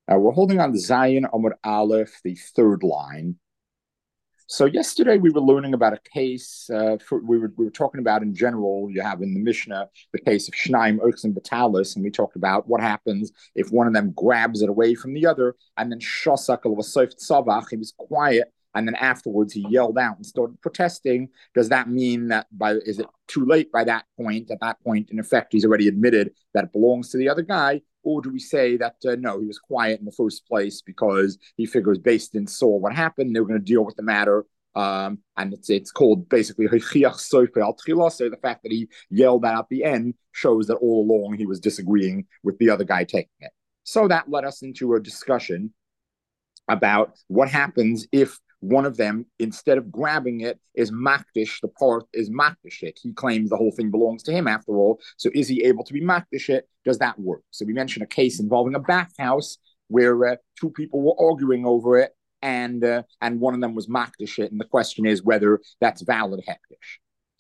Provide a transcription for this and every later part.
We're holding on to Zion Amud Aleph, the third line. So yesterday we were learning about a case. We were talking about in general. You have in the Mishnah the case of Shnaim Oxen Batalis, and we talked about what happens if one of them grabs it away from the other, and then Shosak al Vasoif Tzavach, he was quiet, and then afterwards he yelled out and started protesting. Does that mean that is it too late by that point? At that point, in effect, he's already admitted that it belongs to the other guy. Or do we say that no, he was quiet in the first place because he figures based in saw what happened, they were going to deal with the matter, and it's called basically so the fact that he yelled out at the end shows that all along he was disagreeing with the other guy taking it. So that led us into a discussion about what happens if one of them, instead of grabbing it, is makdish, the part is makdish it. He claims the whole thing belongs to him after all. So is he able to be makdish it? Does that work? So we mentioned a case involving a bathhouse where two people were arguing over it, and one of them was makdish it. And the question is whether that's valid hektish.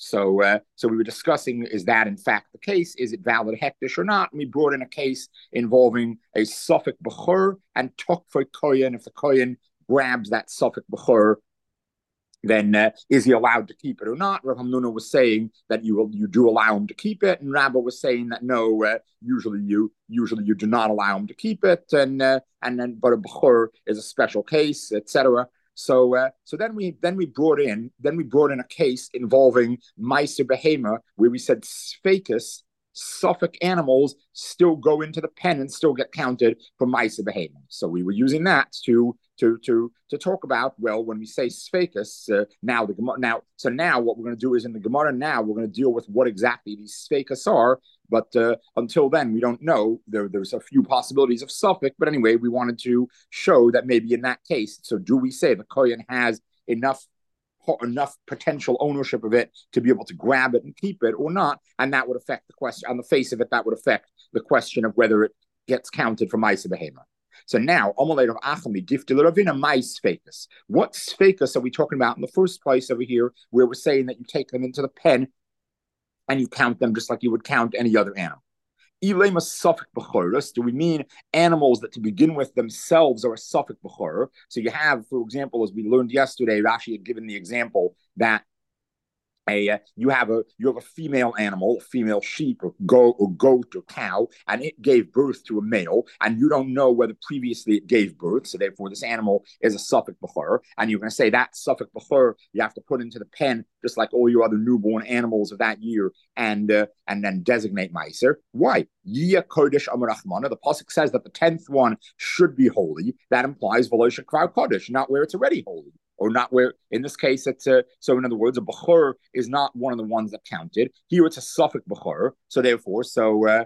So we were discussing, is that in fact the case? Is it valid hektish or not? And we brought in a case involving a Suffolk Bechor and Tokfei Koyen. If the Koyen grabs that Suffolk Bechor, then is he allowed to keep it or not? Rav Hamnuna was saying that you do allow him to keep it, and Rabba was saying that no, usually you do not allow him to keep it, and then but a Bechor is a special case, etc. So then we brought in a case involving Meiser Behema, where we said Sfekus, Suffolk animals still go into the pen and still get counted for Meiser Behema. So we were using that to talk about, well, when we say Sfekus, now what we're going to do is in the Gemara now we're going to deal with what exactly these Sfekus are. But until then, we don't know. There's a few possibilities of Suffolk, but anyway, we wanted to show that maybe in that case, so do we say the Kohen has enough potential ownership of it to be able to grab it and keep it or not? And that would affect the question. On the face of it, that would affect the question of whether it gets counted for Meiser Behema. So now, Amalei of Achami, Diftil Ravina, my Sfekus. What Sfekus are we talking about in the first place over here, where we're saying that you take them into the pen and you count them just like you would count any other animal? Ilema Suffolk Bechoros, do we mean animals that to begin with themselves are a Suffolk Bechor? So you have, for example, as we learned yesterday, Rashi had given the example that you have a female animal, a female sheep or goat or cow, and it gave birth to a male, and you don't know whether previously it gave birth, so therefore this animal is a Suffolk Bechor, and you're going to say that Suffolk Bechor you have to put into the pen just like all your other newborn animals of that year, and then designate Meiser. Why? Yia Kodesh Amar Achmana. The pasuk says that the 10th one should be holy. That implies V'lo Shekvar Kodesh, not where it's already holy. Or not where, in this case, it's so in other words, a Bechor is not one of the ones that counted. Here it's a Suffolk Bechor. So therefore, so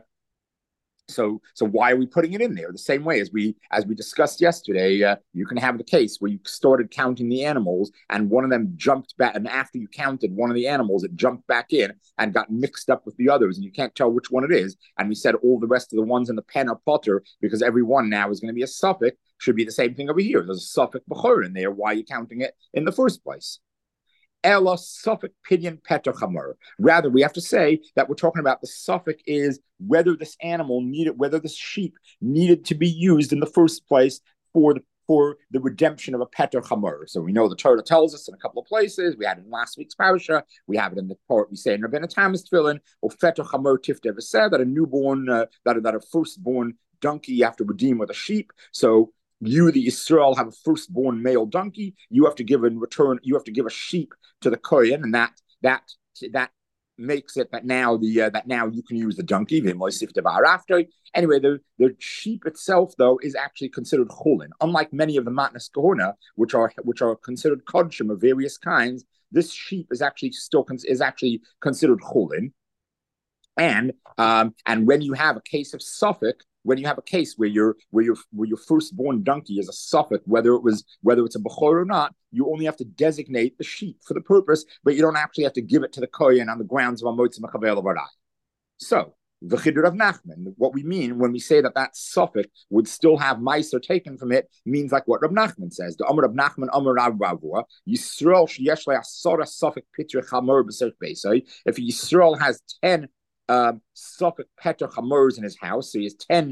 why are we putting it in there? The same way as we discussed yesterday, you can have the case where you started counting the animals and one of them jumped back, and after you counted one of the animals, it jumped back in and got mixed up with the others, and you can't tell which one it is. And we said all the rest of the ones in the pen are potter because every one now is going to be a Suffolk. Should be the same thing over here. There's a Suffolk Bechor in there. Why are you counting it in the first place? Ella Suffolk Pidyon Petachamur. Rather, we have to say that we're talking about the Suffolk is whether this animal needed, whether this sheep needed to be used in the first place for the redemption of a Petachamur. So we know the Torah tells us in a couple of places. We had it in last week's parasha. We have it in the part we say in Rabbeinu Tam's Tefillin, or Petachamur Tiftev said that a newborn, that a firstborn donkey you have to redeem with a sheep. So you, the Yisrael, have a firstborn male donkey. You have to give in return. You have to give a sheep to the Kohen, and that makes it that now you can use the donkey. Anyway, the sheep itself though is actually considered chulin. Unlike many of the matnas kahuna, which are considered kodshim of various kinds, this sheep is actually considered chulin. And when you have a case of Suffolk, when you have a case where your firstborn donkey is a Suffolk, whether it's a Bechor or not, you only have to designate the sheep for the purpose, but you don't actually have to give it to the Kohen on the grounds of a Motzi Mechavel Varai. So the Chiddur of Nachman, what we mean when we say that Suffolk would still have Meiser taken from it, means like what Rav Nachman says. The Amar of Nachman, Amar Rav Ravua, Yisrael sheyesh le'asara Suffolk pitcher chamor b'sech beisai. If Yisrael has 10 Suffolk Peter Chamors in his house, so he has 10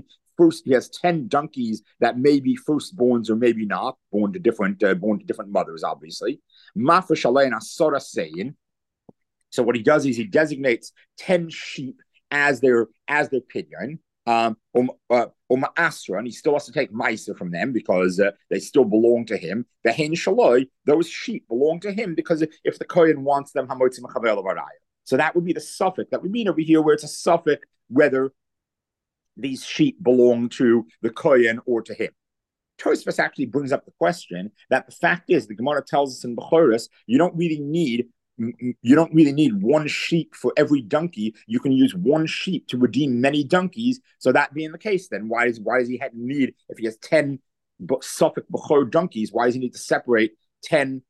10 donkeys that may be firstborns or maybe not, born to different mothers, obviously. Mafresh alein asara saying. So what he does is he designates 10 sheep as their pidyon. Asra, and he still has to take Maisa from them because they still belong to him. The Hein Shaloi, those sheep belong to him because if the Kohen wants them, so that would be the suffix that we mean over here, where it's a suffix whether these sheep belong to the Kohen or to him. Tosfos actually brings up the question that the fact is, the Gemara tells us in Bechoros, you don't really need one sheep for every donkey. You can use one sheep to redeem many donkeys. So that being the case, then why does he need, if he has 10 Suffolk Bechor donkeys, why does he need to separate 10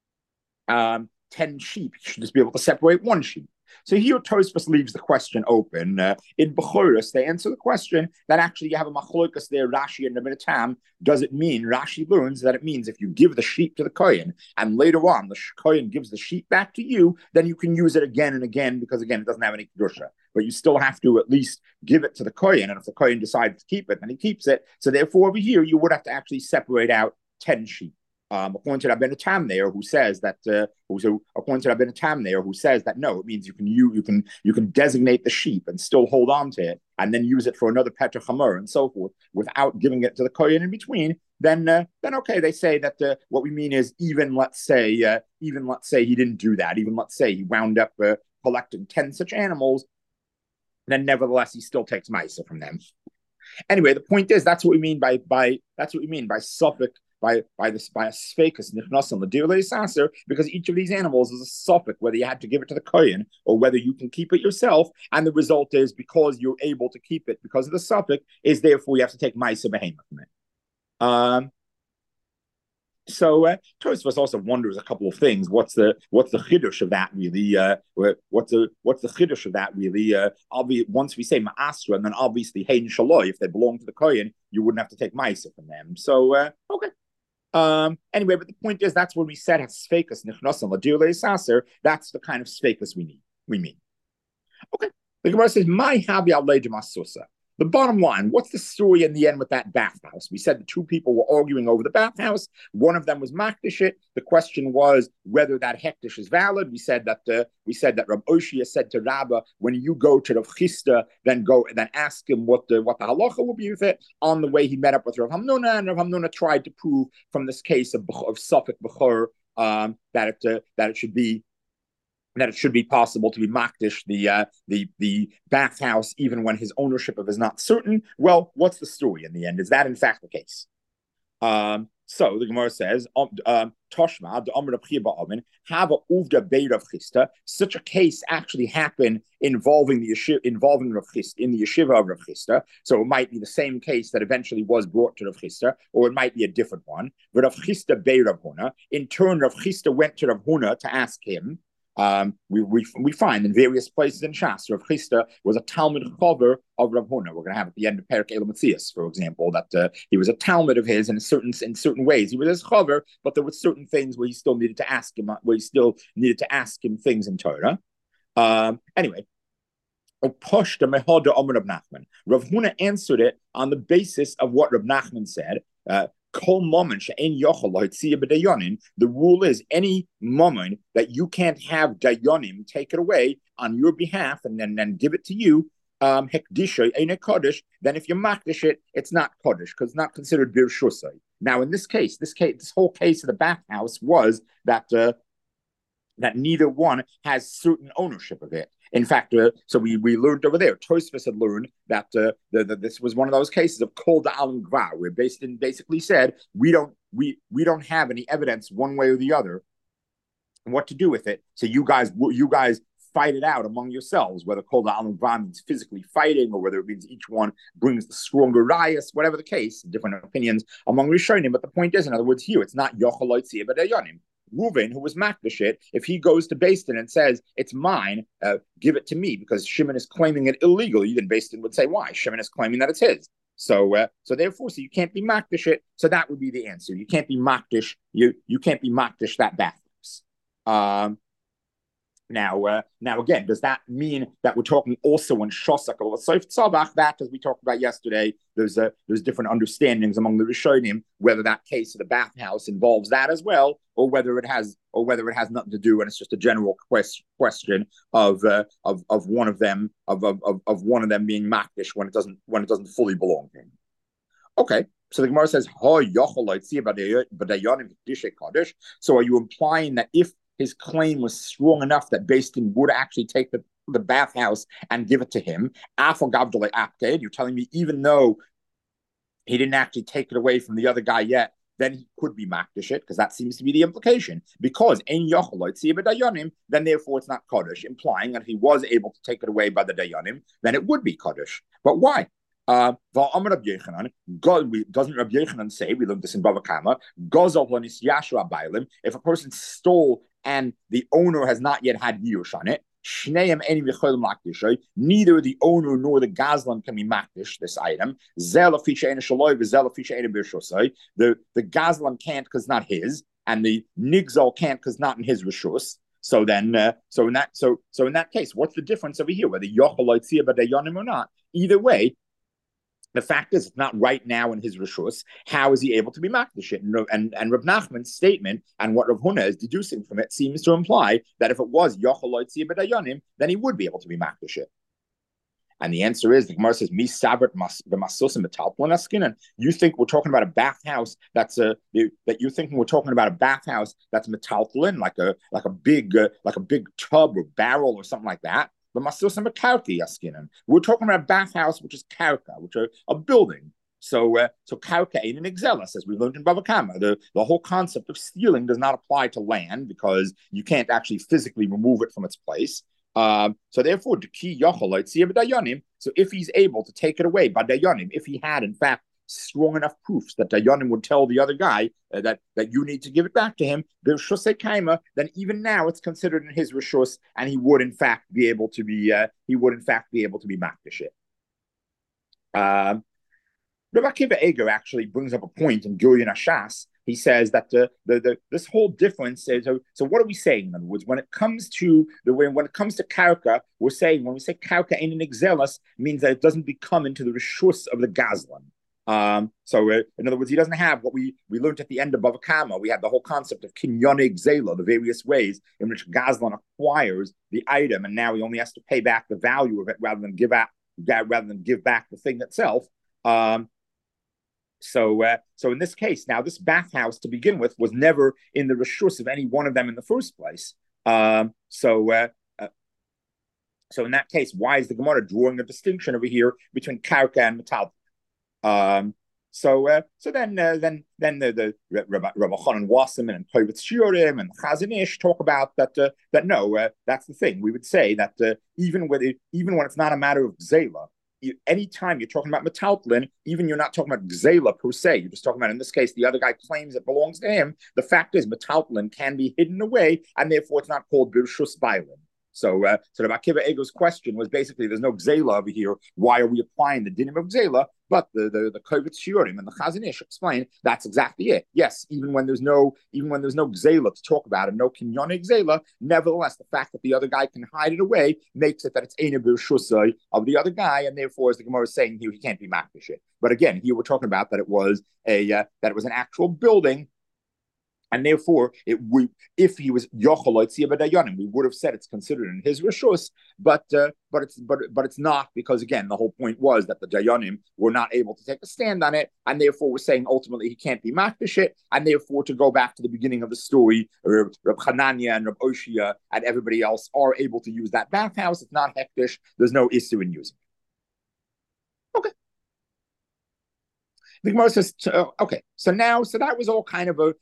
sheep? He should just be able to separate one sheep. So here Tosfos leaves the question open. In Bechoros, they answer the question that actually you have a machlokas there, Rashi and Rabbeinu Tam. Does it mean, Rashi learns that it means if you give the sheep to the Kohen and later on the Kohen gives the sheep back to you, then you can use it again and again because again, it doesn't have any kedusha. But you still have to at least give it to the Kohen, and if the Kohen decides to keep it, then he keeps it. So therefore over here, you would have to actually separate out 10 sheep. According to Rabbeinu Tam there, who says that no, it means you can designate the sheep and still hold on to it and then use it for another Petra Chamor and so forth without giving it to the Kohen in between. Then okay, they say that what we mean is even let's say he didn't do that, even let's say he wound up collecting 10 such animals, then nevertheless he still takes Maisa from them. Anyway, the point is that's what we mean by suffix. By a sfekus nichnasim l'dirlei saser, because each of these animals is a suffix, whether you had to give it to the kohen or whether you can keep it yourself, and the result is because you're able to keep it because of the suffix, is therefore you have to take ma'aser behema from it. So Tosfos also wonders a couple of things. What's the chiddush of that really? What's the chiddush of that really? Once we say ma'asra, and then obviously hein shaloi, if they belong to the kohen, you wouldn't have to take ma'aser from them. So okay. Anyway, but the point is that's when we said sfekus nichnasim l'dirlei saser. That's the kind of sfekus we mean. Okay. The Gemara says, "My habi alei demasusa." The bottom line, what's the story in the end with that bathhouse? We said the two people were arguing over the bathhouse. One of them was makdish. The question was whether that hektish is valid. We said that Rav Oshia said to Rabba, when you go to Rav Chisda, then ask him what the halacha will be with it. On the way, he met up with Rav Hamnuna, and Rav Hamnuna tried to prove from this case of Suffolk Bechor that it should be possible to be makdish the bathhouse even when his ownership of it is not certain. Well, what's the story in the end? Is that in fact the case? So the Gemara says, Toshma, the Amr of Ba'amin, have a uvda beir of Chisda. Such a case actually happened involving Rav Chisda, in the yeshiva of Rav Chisda. So it might be the same case that eventually was brought to Rav Chisda, or it might be a different one. But Rav Chisda beir Rav Huna. In turn, Rav Chisda went to Rav Huna to ask him. We find in various places in Shas, Rav Chisda was a Talmud Chover of Rav Huna. We're going to have at the end of Perek Elam Matzias, for example, that he was a Talmud of his in certain ways. He was his Chover, but there were certain things where he still needed to ask him, things in Torah. Anyway. Rav Huna answered it on the basis of what Rav Nachman said. The rule is any moment that you can't have dayanim take it away on your behalf and then give it to you, hekdisha ain't a kaddish. Then if you makdish it, it's not kaddish because it's not considered bir shusay. Now in this whole case of the bathhouse was that neither one has certain ownership of it. In fact, so we learned over there. Tosfos had learned that this was one of those cases of kol da'alim gvar, where basically said we don't have any evidence one way or the other what to do with it. So you guys fight it out among yourselves, whether kol da'alim gvar means physically fighting or whether it means each one brings the stronger rayas, whatever the case. Different opinions among Rishonim. But the point is, in other words, here it's not yochel tzia b'dayanim. Reuven, who was makdish it, if he goes to Beis Din and says, it's mine, give it to me, because Shimon is claiming it illegally, then Beis Din would say, why? Shimon is claiming that it's his. So therefore, you can't be makdish it. So that would be the answer. You can't be makdish, you can't be makdish that bathhouse. Now again, does that mean that we're talking also in Shosak or Soif Tzabach? That, as we talked about yesterday, there's different understandings among the Rishonim whether that case of the bathhouse involves that as well, or whether it has nothing to do, and it's just a general question of one of them being makdish when it doesn't fully belong to him. Okay. So the Gemara says, so are you implying that if his claim was strong enough that Beis Din would actually take the bathhouse and give it to him, you're telling me even though he didn't actually take it away from the other guy yet, then he could be makdish it, because that seems to be the implication. Because then therefore it's not Kaddish, implying that if he was able to take it away by the Dayanim, then it would be Kaddish. But why? Doesn't Rabbi Yochanan say, we learned this in Bava Kama, if a person stole and the owner has not yet had Yush on it, neither the owner nor the Gazlan can be makdish this item. The Gazlan can't because not his, and the Nigzal can't because not in his Rishus. So then, so in that case, what's the difference over here, whether Yochel B'Dayanim or not? Either way, the fact is, it's not right now in his Rishus. How is he able to be makdish it? And Rav Nachman's statement and what Rav Huna is deducing from it seems to imply that if it was Yochel B'Dayanim, then he would be able to be makdish it. And the answer is, the Gemara says, "Mi sabert b'masusim metalplin askinan." You think we're talking about a bathhouse that's metalplin, like a big tub or barrel or something like that. But masusim karka askinan. We're talking about a bathhouse which is karka, which are a building. So karka ain't an exelis, as we learned in Bava Kama. The whole concept of stealing does not apply to land because you can't actually physically remove it from its place. So therefore, so if he's able to take it away by Dayanim, if he had in fact strong enough proofs that Dayanim would tell the other guy that you need to give it back to him, then even now it's considered in his rishus, and he would in fact be able to be makdish it. Rabbi Akiva Eger actually brings up a point in Gilyon Ashas. He says that this whole difference is, so what are we saying? In other words, when it comes to karka, we're saying when we say karka ain't an exelis, means that it doesn't become into the rishus of the gazlan. In other words, he doesn't have what we learned at the end of Bava Kama. We had the whole concept of kinyone gzela, the various ways in which gazlan acquires the item, and now he only has to pay back the value of it rather than give back the thing itself. So in this case, now this bathhouse to begin with was never in the rishus of any one of them in the first place. So in that case, why is the Gemara drawing a distinction over here between karka and metal? So then the Rabbi Chanan Wasserman and Kovitz Shiurim and Chazon Ish talk about that no, that's the thing. We would say that even when it's not a matter of gzela, anytime you're talking about metalplin, even you're not talking about gzela per se, you're just talking about, in this case, the other guy claims it belongs to him. The fact is, metalplin can be hidden away, and therefore it's not called birshus bailin. So the Akiva Ego's question was basically, there's no gzela over here. Why are we applying the dinim of gzela? But the Kovitz Shiurim and the Chazon Ish explain that's exactly it. Yes, even when there's no gzela to talk about and no kinyone gzela, nevertheless, the fact that the other guy can hide it away makes it that it's eine b'rshusai of the other guy, and therefore, as the Gemara is saying here, he can't be makdish it. But again, here we're talking about that it was an actual building. And therefore, if he was Yochel B'Dayanim, we would have said it's considered in his rishus, but it's not, because again, the whole point was that the Dayanim were not able to take a stand on it, and therefore we're saying ultimately he can't be makdish it, and therefore to go back to the beginning of the story, Reb Hanania and Reb Oshia and everybody else are able to use that bathhouse. It's not hektish. There's no issue in using it. The Gemara says, okay, so that was all kind of a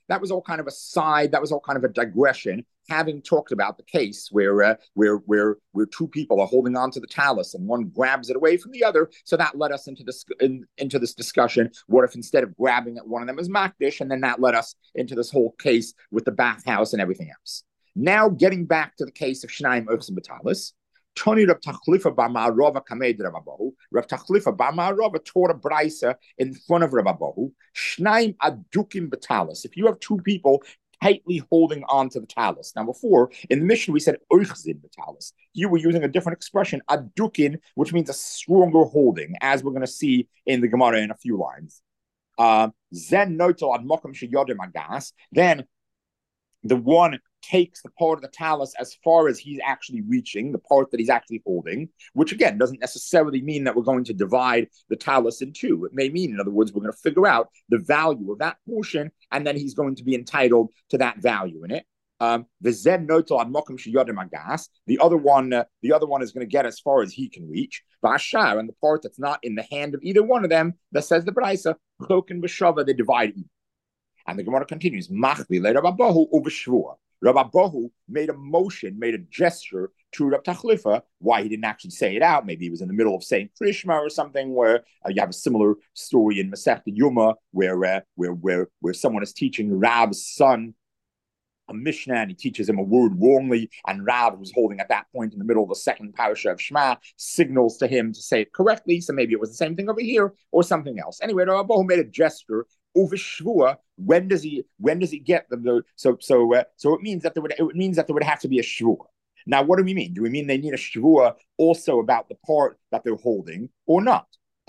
digression, having talked about the case where two people are holding on to the talus and one grabs it away from the other. So that led us into this discussion. What if instead of grabbing it, one of them is makdish, and then that led us into this whole case with the bathhouse and everything else. Now getting back to the case of Shnayim Ochsim B'Talis. Tony Rav Tachlifa Bar Ma'arova Kamed Rav Abahu. Rav Tachlifa Bar Ma'arova taught a brisa in front of Rav Abahu. Shnaim Adukim B'Talis. If you have two people tightly holding on to the talus. Now, before in the mission, we said oichzin the talus. You were using a different expression, adukin, which means a stronger holding, as we're going to see in the Gemara in a few lines. Zen noto ad mokum sheyodim agas. Then the one takes the part of the talus as far as he's actually reaching, the part that he's actually holding, which again doesn't necessarily mean that we're going to divide the talus in two. It may mean, in other words, we're going to figure out the value of that portion, and then he's going to be entitled to that value in it. The Zen noto on mokum sheyodim agas. The other one is going to get as far as he can reach. Vashar, and the part that's not in the hand of either one of them, that says the Braisa, chok and b'shava, they divide even. And the Gemara continues, Machli le Rabbi Abahu uveshvua. Rabbi Abahu made a motion, made a gesture to Rabbi Tachlifa. Why he didn't actually say it out? Maybe he was in the middle of saying Krishma or something. Where you have a similar story in Masechta Yuma, where someone is teaching Rav's son a Mishnah, and he teaches him a word wrongly, and Rav, who's holding at that point in the middle of the second parasha of Shema, signals to him to say it correctly. So maybe it was the same thing over here or something else. Anyway, Rabbi Abahu made a gesture. Over Shvua, when does he get them? So it means that there would have to be a Shvua. Now, what do we mean? Do we mean they need a Shvua also about the part that they're holding or not?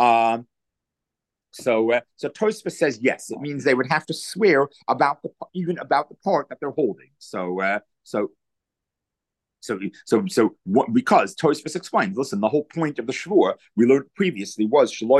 So Tosfos says yes. It means they would have to swear about the part that they're holding. What, because Tosfos explains, listen, the whole point of the shvur we learned previously was you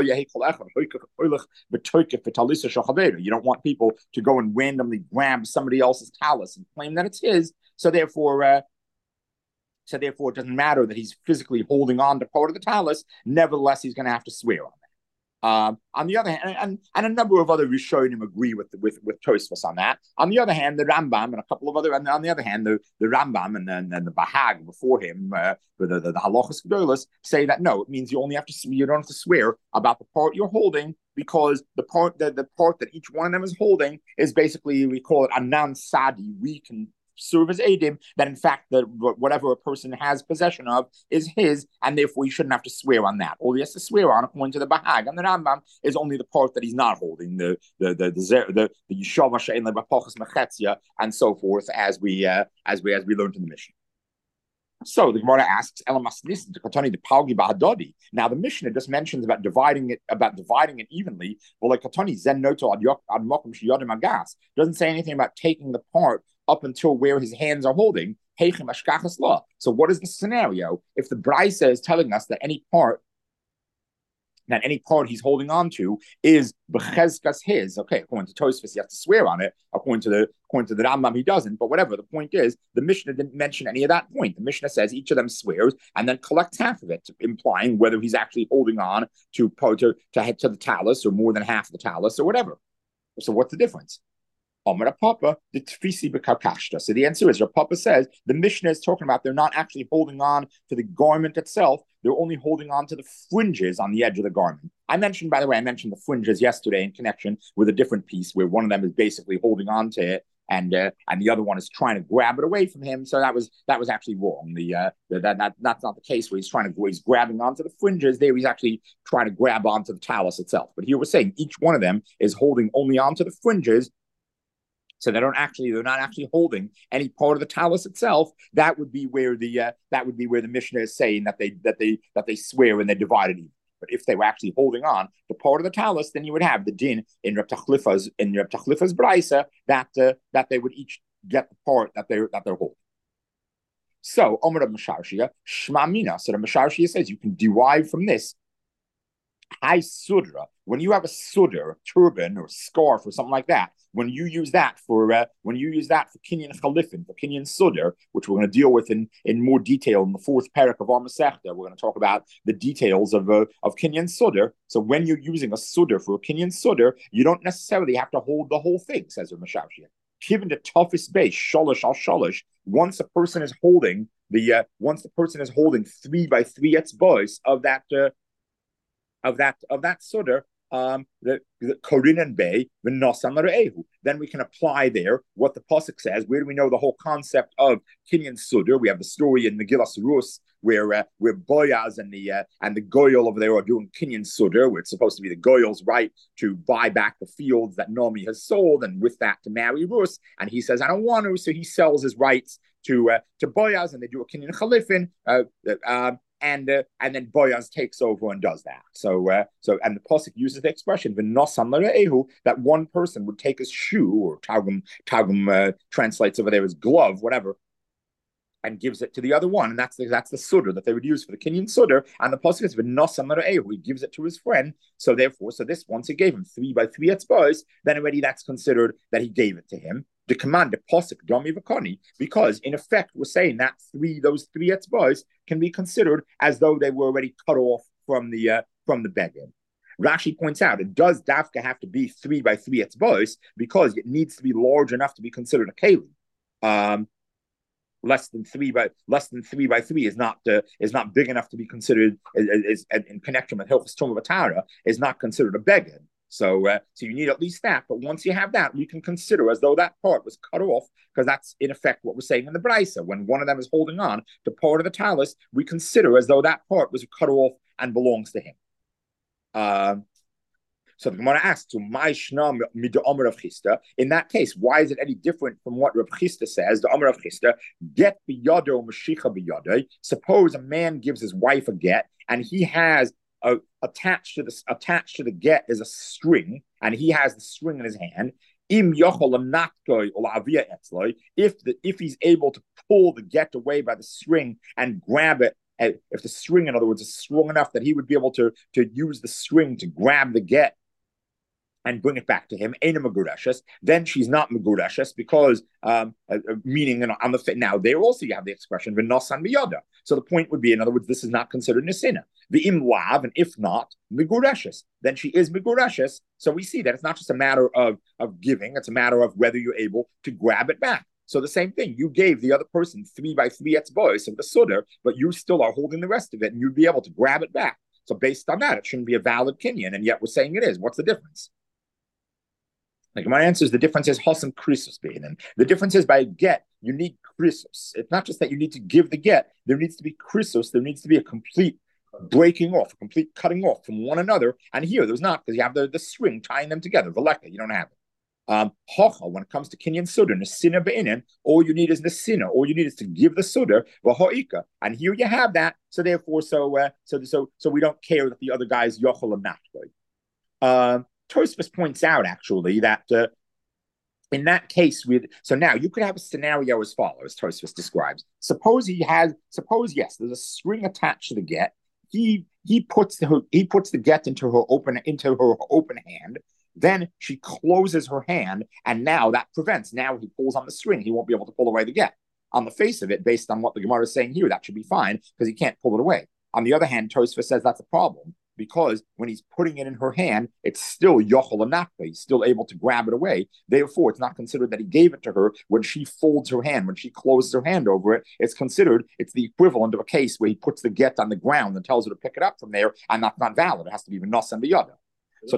don't want people to go and randomly grab somebody else's talus and claim that it's his. So therefore, it doesn't matter that he's physically holding on to part of the talus. Nevertheless, he's going to have to swear on it. On the other hand, and a number of other Rishonim agree with Tosfos on that. On the other hand, the Rambam and a couple of other, and on the other hand, the Rambam and then the Bahag before him, the Halachos Gedolos say that no, it means you don't have to swear about the part you're holding, because the part that each one of them is holding is basically, we call it anan sadi. We can serve as edim that in fact that whatever a person has possession of is his, and therefore you shouldn't have to swear on that. All he has to swear on, according to the Bahag and the Rambam, is only the part that he's not holding, the yishava she'en lebapachas mechetzia and so forth, as we learned in the Mishnah. So the Gemara asks, now the Mishnah just mentions about dividing it evenly. Well, like doesn't say anything about taking the part up until where his hands are holding. So what is the scenario if the Braisa is telling us that any part he's holding on to is b'chezkas his? Okay, according to Tosfos, he has to swear on it. According to the Rambam, he doesn't. But whatever. The point is, the Mishnah didn't mention any of that point. The Mishnah says each of them swears and then collects half of it, implying whether he's actually holding on to the talus or more than half of the talus or whatever. So what's the difference? Amar Papa, the Tfisi B'Karkashta. So the answer is, Rav Papa says the Mishnah is talking about they're not actually holding on to the garment itself; they're only holding on to the fringes on the edge of the garment. I mentioned the fringes yesterday in connection with a different piece where one of them is basically holding on to it, and the other one is trying to grab it away from him. So that was actually wrong. That's not the case where he's grabbing onto the fringes. There he's actually trying to grab onto the talus itself. But here we're saying each one of them is holding only onto the fringes. So they're not actually holding any part of the talus itself. That would be where the Mishnah is saying that they swear and they divide it even. But if they were actually holding on to part of the talus, then you would have the din in Reb Tachlifa's Braisa that they would each get the part that they're holding. So Omer of Masharshia, Shma Mina. So the Masharshia says you can derive from this. High sudra. When you have a sudr, turban or scarf or something like that, when you use that for kinyan chalifin, for kinyan sudr, which we're going to deal with in more detail in the fourth parak of our Masechta, we're going to talk about the details of kinyan sudr. So when you're using a sudr for a kinyan sudr, you don't necessarily have to hold the whole thing, says Rav Masharshia. Given the toughest base, sholosh al sholosh, once the person is holding 3 by 3 etzbos of that sudr, the Korin and Bay, the Nosam Ehu. Then we can apply there what the pasuk says. Where do we know the whole concept of Kinyan Sudar? We have the story in Megillas Rus where Boaz and the Goyal over there are doing Kinyan Sudar, where it's supposed to be the Goyal's right to buy back the fields that Nomi has sold, and with that to marry Rus. And he says, I don't want to, so he sells his rights to Boaz, and they do a Kinyan Chalifin. And then Boaz takes over and does that. So and the pasuk uses the expression "v'nosam that one person would take his shoe, or Targum translates over there as glove, whatever, and gives it to the other one, and that's the sudar that they would use for the Kinyan sudar. And the pasuk is "v'nosam he gives it to his friend. So therefore, this once he gave him 3 by 3 etzbos, then already that's considered that he gave it to him. The command, the posik domi v'koni, because in effect we're saying that those 3 etzbos can be considered as though they were already cut off from the beged. Rashi points out it does dafka have to be 3 by 3 etzbos because it needs to be large enough to be considered a keli. Less than 3 by 3 is not big enough to be considered is in connection with Hilchos Tumah V'Tara is not considered a beged. So you need at least that. But once you have that, we can consider as though that part was cut off, because that's in effect what we're saying in the Brisa. When one of them is holding on to part of the talus, we consider as though that part was cut off and belongs to him. So the Gemara asks, in that case, why is it any different from what Rav Chisda says? The Amar of Chisda, get biyado mashicha biyado. Suppose a man gives his wife a get, and he has attached to the get is a string, and he has the string in his hand. If he's able to pull the get away by the string and grab it, if the string, in other words, is strong enough that he would be able to use the string to grab the get and bring it back to him, then she's not megurashes, because meaning on the now there also you have the expression v'nosan biyada. So the point would be, in other words, this is not considered nesina. The im lav, and if not megurashes, then she is megurashes. So we see that it's not just a matter of giving; it's a matter of whether you're able to grab it back. So the same thing, you gave the other person 3 by 3 etzbois of the sudar, but you still are holding the rest of it, and you'd be able to grab it back. So based on that, it shouldn't be a valid kinyan, and yet we're saying it is. What's the difference? Like my answer is the difference is Hossam Krisus being. The difference is by get, you need Krisus. It's not just that you need to give the get, there needs to be Krisus, there needs to be a complete breaking off, a complete cutting off from one another. And here there's not, because you have the string tying them together. Veleka, you don't have it. Hocha, when it comes to Kinyan Sudar, Nesina Be'inin, all you need is Nesina, all you need is to give the Sudar, Vahoika. And here you have that. So therefore, so we don't care that the other guy is Yochel or not. Tosfos points out actually that in that case, so now you could have a scenario as follows. Tosfos describes: suppose yes, there's a string attached to the get. He puts the get into her open hand. Then she closes her hand, and now that prevents. Now he pulls on the string. He won't be able to pull away the get. On the face of it, based on what the Gemara is saying here, that should be fine because he can't pull it away. On the other hand, Tosfos says that's a problem, because when he's putting it in her hand, it's still yochel anakba. He's still able to grab it away. Therefore, it's not considered that he gave it to her when she folds her hand, when she closes her hand over it. It's the equivalent of a case where he puts the get on the ground and tells her to pick it up from there, and that's not valid. It has to be v'nos and b'yada. So,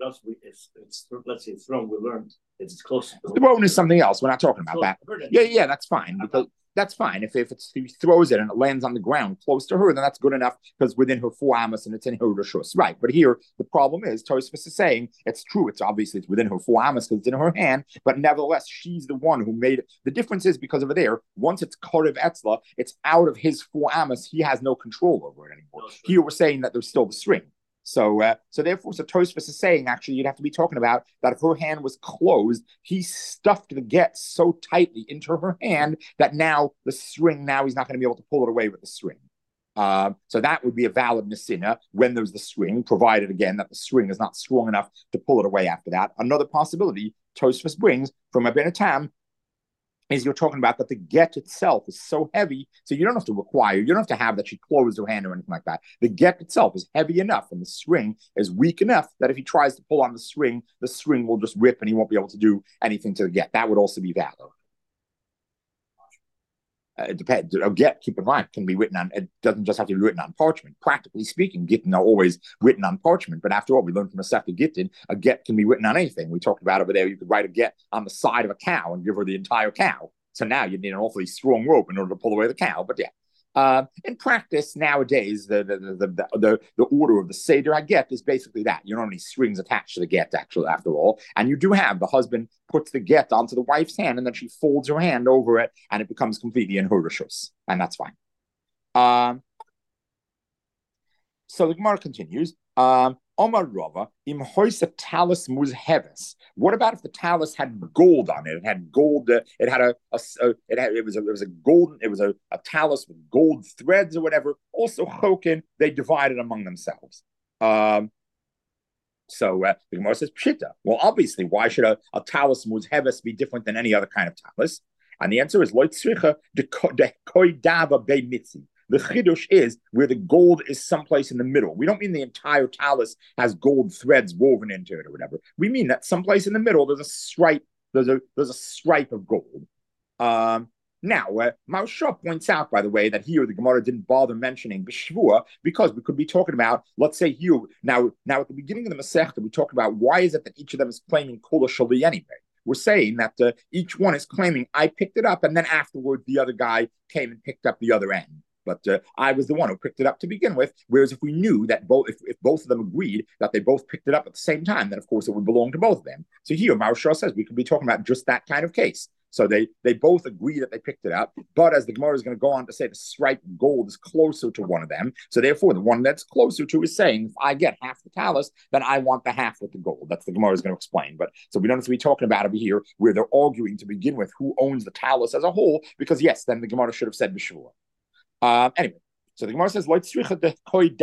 let's say thrown. We learned it's close. Thrown is something else. We're not talking about that. Yeah, that's fine. Because that's fine. If he throws it and it lands on the ground close to her, then that's good enough because within her 4 amos and it's in her rishus. Right. But here, the problem is, Tosfos is saying, it's true, it's within her 4 amos because it's in her hand, but nevertheless, she's the one who made it. The difference is because over there, once it's Korev Etzla, it's out of his 4 amos. He has no control over it anymore. Here, we're saying that there's still the string. So therefore, Tosfos is saying, actually, you'd have to be talking about that if her hand was closed, he stuffed the get so tightly into her hand that now he's not going to be able to pull it away with the string. So that would be a valid nesina when there's the string, provided, again, that the string is not strong enough to pull it away after that. Another possibility Tosfos brings from Ibn Tam is you're talking about that the get itself is so heavy, so you don't have to have that she closed her hand or anything like that. The get itself is heavy enough and the string is weak enough that if he tries to pull on the string will just rip and he won't be able to do anything to the get. That would also be valid. It depends. A get, keep in mind, can be written on. It doesn't just have to be written on parchment. Practically speaking, gittin are always written on parchment. But after all, we learned from Masechta Gittin, a get can be written on anything. We talked about over there. You could write a get on the side of a cow and give her the entire cow. So now you need an awfully strong rope in order to pull away the cow. But yeah, in practice nowadays, the order of the seder I get is basically that. You don't have any strings attached to the get, actually, after all. And you do have the husband puts the get onto the wife's hand, and then she folds her hand over it, and it becomes completely in her rishus, and that's fine. So the Gemara continues. Omar Rava, im hoisa talus muzheves. What about if the talus had gold on it? It had gold. It had it was a talus with gold threads or whatever. Also chokin, they divided among themselves. So the Gemara says pshita. Well, obviously, why should a talus muzheves be different than any other kind of talus? And the answer is loit tzricha de koi dava be mitzi. The chidush is where the gold is someplace in the middle. We don't mean the entire talus has gold threads woven into it or whatever. We mean that someplace in the middle there's a stripe. There's a stripe of gold. Now, Maharsha points out, by the way, that here the Gemara didn't bother mentioning B'Shvua because we could be talking about, let's say here, now at the beginning of the Masechta, we talked about why is it that each of them is claiming Kula Shali anyway. We're saying that each one is claiming I picked it up, and then afterward the other guy came and picked up the other end. But I was the one who picked it up to begin with. Whereas if we knew that if both of them agreed that they both picked it up at the same time, then of course it would belong to both of them. So here, Maharsha says we could be talking about just that kind of case. So they both agree that they picked it up, but as the Gemara is going to go on to say, the striped gold is closer to one of them. So therefore, the one that's closer to is saying, if I get half the talus, then I want the half with the gold. That's the Gemara is going to explain. But so we don't have to be talking about over here where they're arguing to begin with who owns the talus as a whole, because yes, then the Gemara should have said B'Shvua. Anyway, so the Gemara says, you're talking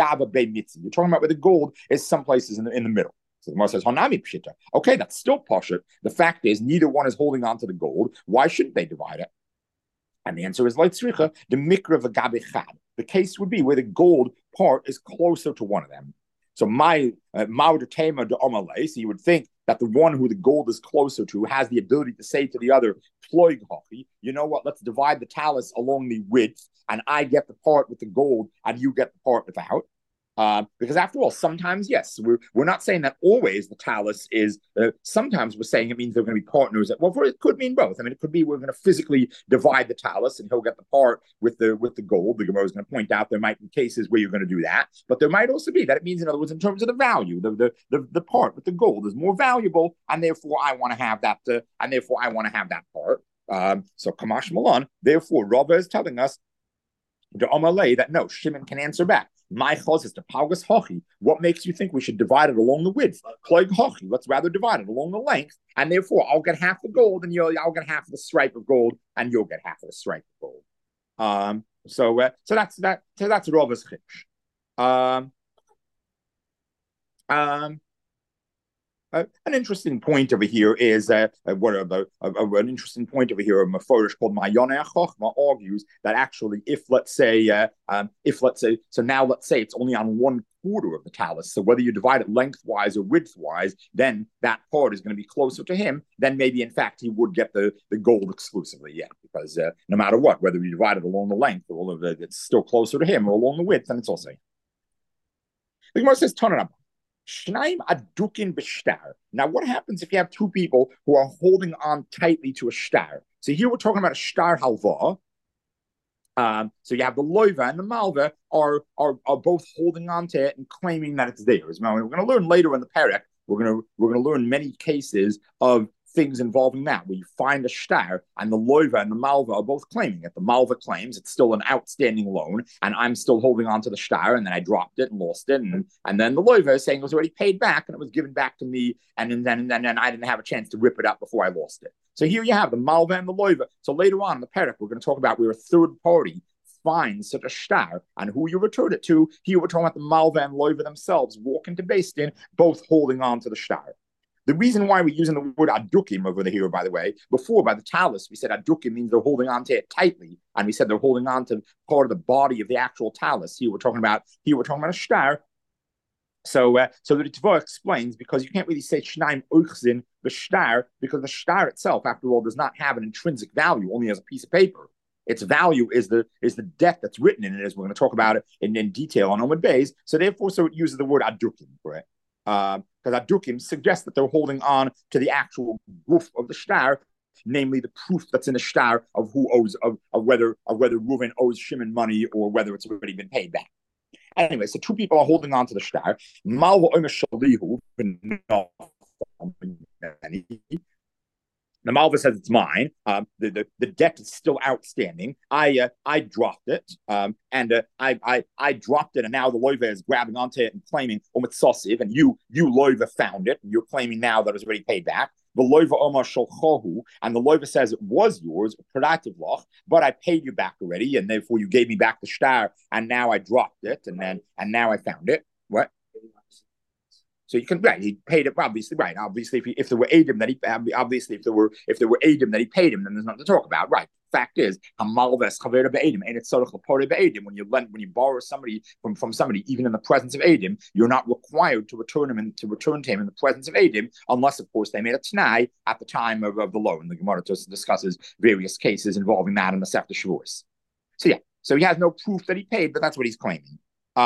about where the gold is some places in the middle. So the Gemara says, Hanami Pshita. Okay, that's still Pashut. The fact is, neither one is holding on to the gold. Why shouldn't they divide it? And the answer is, the Mikra V'Gabi Chad. The case would be where the gold part is closer to one of them. So Ma'udatema de Omalei, so you would think that the one who the gold is closer to has the ability to say to the other, Ploig Hochi, you know what, let's divide the talus along the width, and I get the part with the gold, and you get the part without. Because after all, sometimes, yes, we're not saying that always the talus is, sometimes we're saying it means they're going to be partners. Well, it could mean both. I mean, it could be we're going to physically divide the talus and he'll get the part with the gold. The Gemara is going to point out there might be cases where you're going to do that, but there might also be that it means, in other words, in terms of the value, the part with the gold is more valuable, and therefore I want to have that, part. So Kamash Malan, therefore Rava is telling us the Amalei that no, Shimon can answer back. My chos is to Paugas Hochi. What makes you think we should divide it along the width? Kloig Hochi. Let's rather divide it along the length, and therefore I'll get half the gold, and I'll get half of the stripe of gold, and you'll get half of the stripe of gold. So that's that. So that's Rava's chiddush. An interesting point over here is an interesting point over here. A Meforish called Ma'yonei HaChochma argues that actually, if let's say, so now let's say it's only on 1/4 of the talus. So whether you divide it lengthwise or widthwise, then that part is going to be closer to him. Then maybe in fact he would get the gold exclusively, yeah, because no matter what, whether you divide it along the length or it's still closer to him or along the width, then it's also. The Gemara says, Tanarab. Shnaim adukin b'shtar. Now, what happens if you have two people who are holding on tightly to a shtar? So here we're talking about a shtar halva. So you have the loiva and the malva are both holding on to it and claiming that it's theirs. Now, we're going to learn later in the parak. We're going to learn many cases of things involving that, where you find a shtar and the loiva and the malva are both claiming it. The malva claims it's still an outstanding loan, and I'm still holding on to the shtar, and then I dropped it and lost it, and then the loiva is saying it was already paid back and it was given back to me, and then I didn't have a chance to rip it up before I lost it. So here you have the malva and the loiva. So later on in the parak, we're going to talk about where a third party finds such a shtar and who you return it to. Here we're talking about the malva and loiva themselves walking to Beis Din, both holding on to the shtar. The reason why we're using the word adukim over here, by the way, before by the talus, we said adukim means they're holding on to it tightly, and we said they're holding on to part of the body of the actual talus. Here we're talking about a shtar. So the Ritva explains, because you can't really say shnaim uchzin the shtar, because the shtar itself, after all, does not have an intrinsic value, only as a piece of paper. Its value is the debt that's written in it, as we're going to talk about it in detail on Omid Bays. So therefore, so it uses the word adukim for it. Because adukim suggests that they're holding on to the actual proof of the shtar, namely the proof that's in the shtar of who owes of whether Reuven owes Shimon money or whether it's already been paid back. Anyway, so two people are holding on to the shtar. Malva omer shalihu. The Malva says it's mine. The debt is still outstanding. I dropped it, and I dropped it, and now the loiva is grabbing onto it and claiming umitzosiv, and you loiva found it, and you're claiming now that it's already paid back. The loiva omar shalchohu, and the loiva says it was yours, productive loch, but I paid you back already, and therefore you gave me back the shtar, and now I dropped it, and now I found it. What? So you can he paid it obviously right. Obviously, if there were Adam that he obviously if there were Adam that he paid him, then there's nothing to talk about, right? Fact is, hamalves chavera be'edim, and it's sort of be'edim. When you borrow somebody from somebody, even in the presence of Adam, you're not required to return to him in the presence of Adam, unless of course they made a t'nai at the time of the loan. The Gemara discusses various cases involving that in the Sefta Shavuos. So yeah, so he has no proof that he paid, but that's what he's claiming.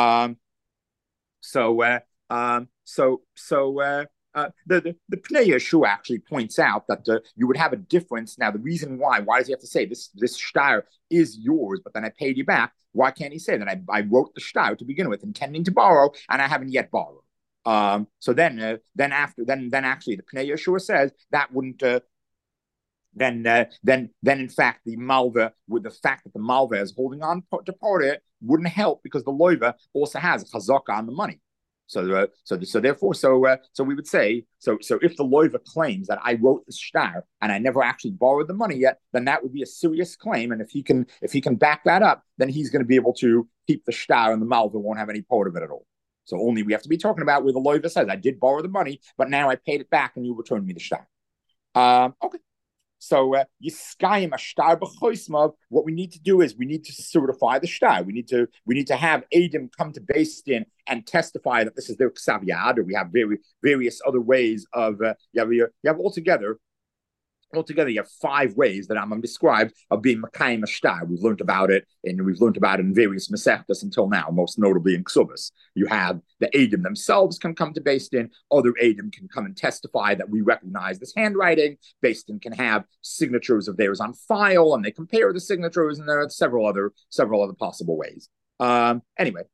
The Pnei Yeshua actually points out that you would have a difference. Now, the reason why does he have to say this shtar is yours, but then I paid you back? Why can't he say that I wrote the shtar to begin with, intending to borrow, and I haven't yet borrowed? So then actually the Pnei Yeshua says that wouldn't. Then in fact the malva, with the fact that the malva is holding on to part of it, wouldn't help, because the loiva also has a chazaka on the money. So therefore, we would say, so if the loiva claims that I wrote the shtar and I never actually borrowed the money yet, then that would be a serious claim. And if he can back that up, then he's going to be able to keep the shtar, and the malva won't have any part of it at all. So only we have to be talking about where the loiva says, I did borrow the money, but now I paid it back and you returned me the shtar. Okay. So Yiskayim ashtar b'choismav. What we need to do is we need to certify the shtar. We need to have Adam come to Beis Din and testify that this is their ksav yad, or we have various other ways of you have altogether you have 5 ways that Rambam described of being Makayim Ashtar. We've learned about it in various Masechtas until now, most notably in Ksubas. You have the Adam themselves can come to Beis Din. Other Adam can come and testify that we recognize this handwriting. Beis Din can have signatures of theirs on file, and they compare the signatures, and there are several other possible ways. Anyway,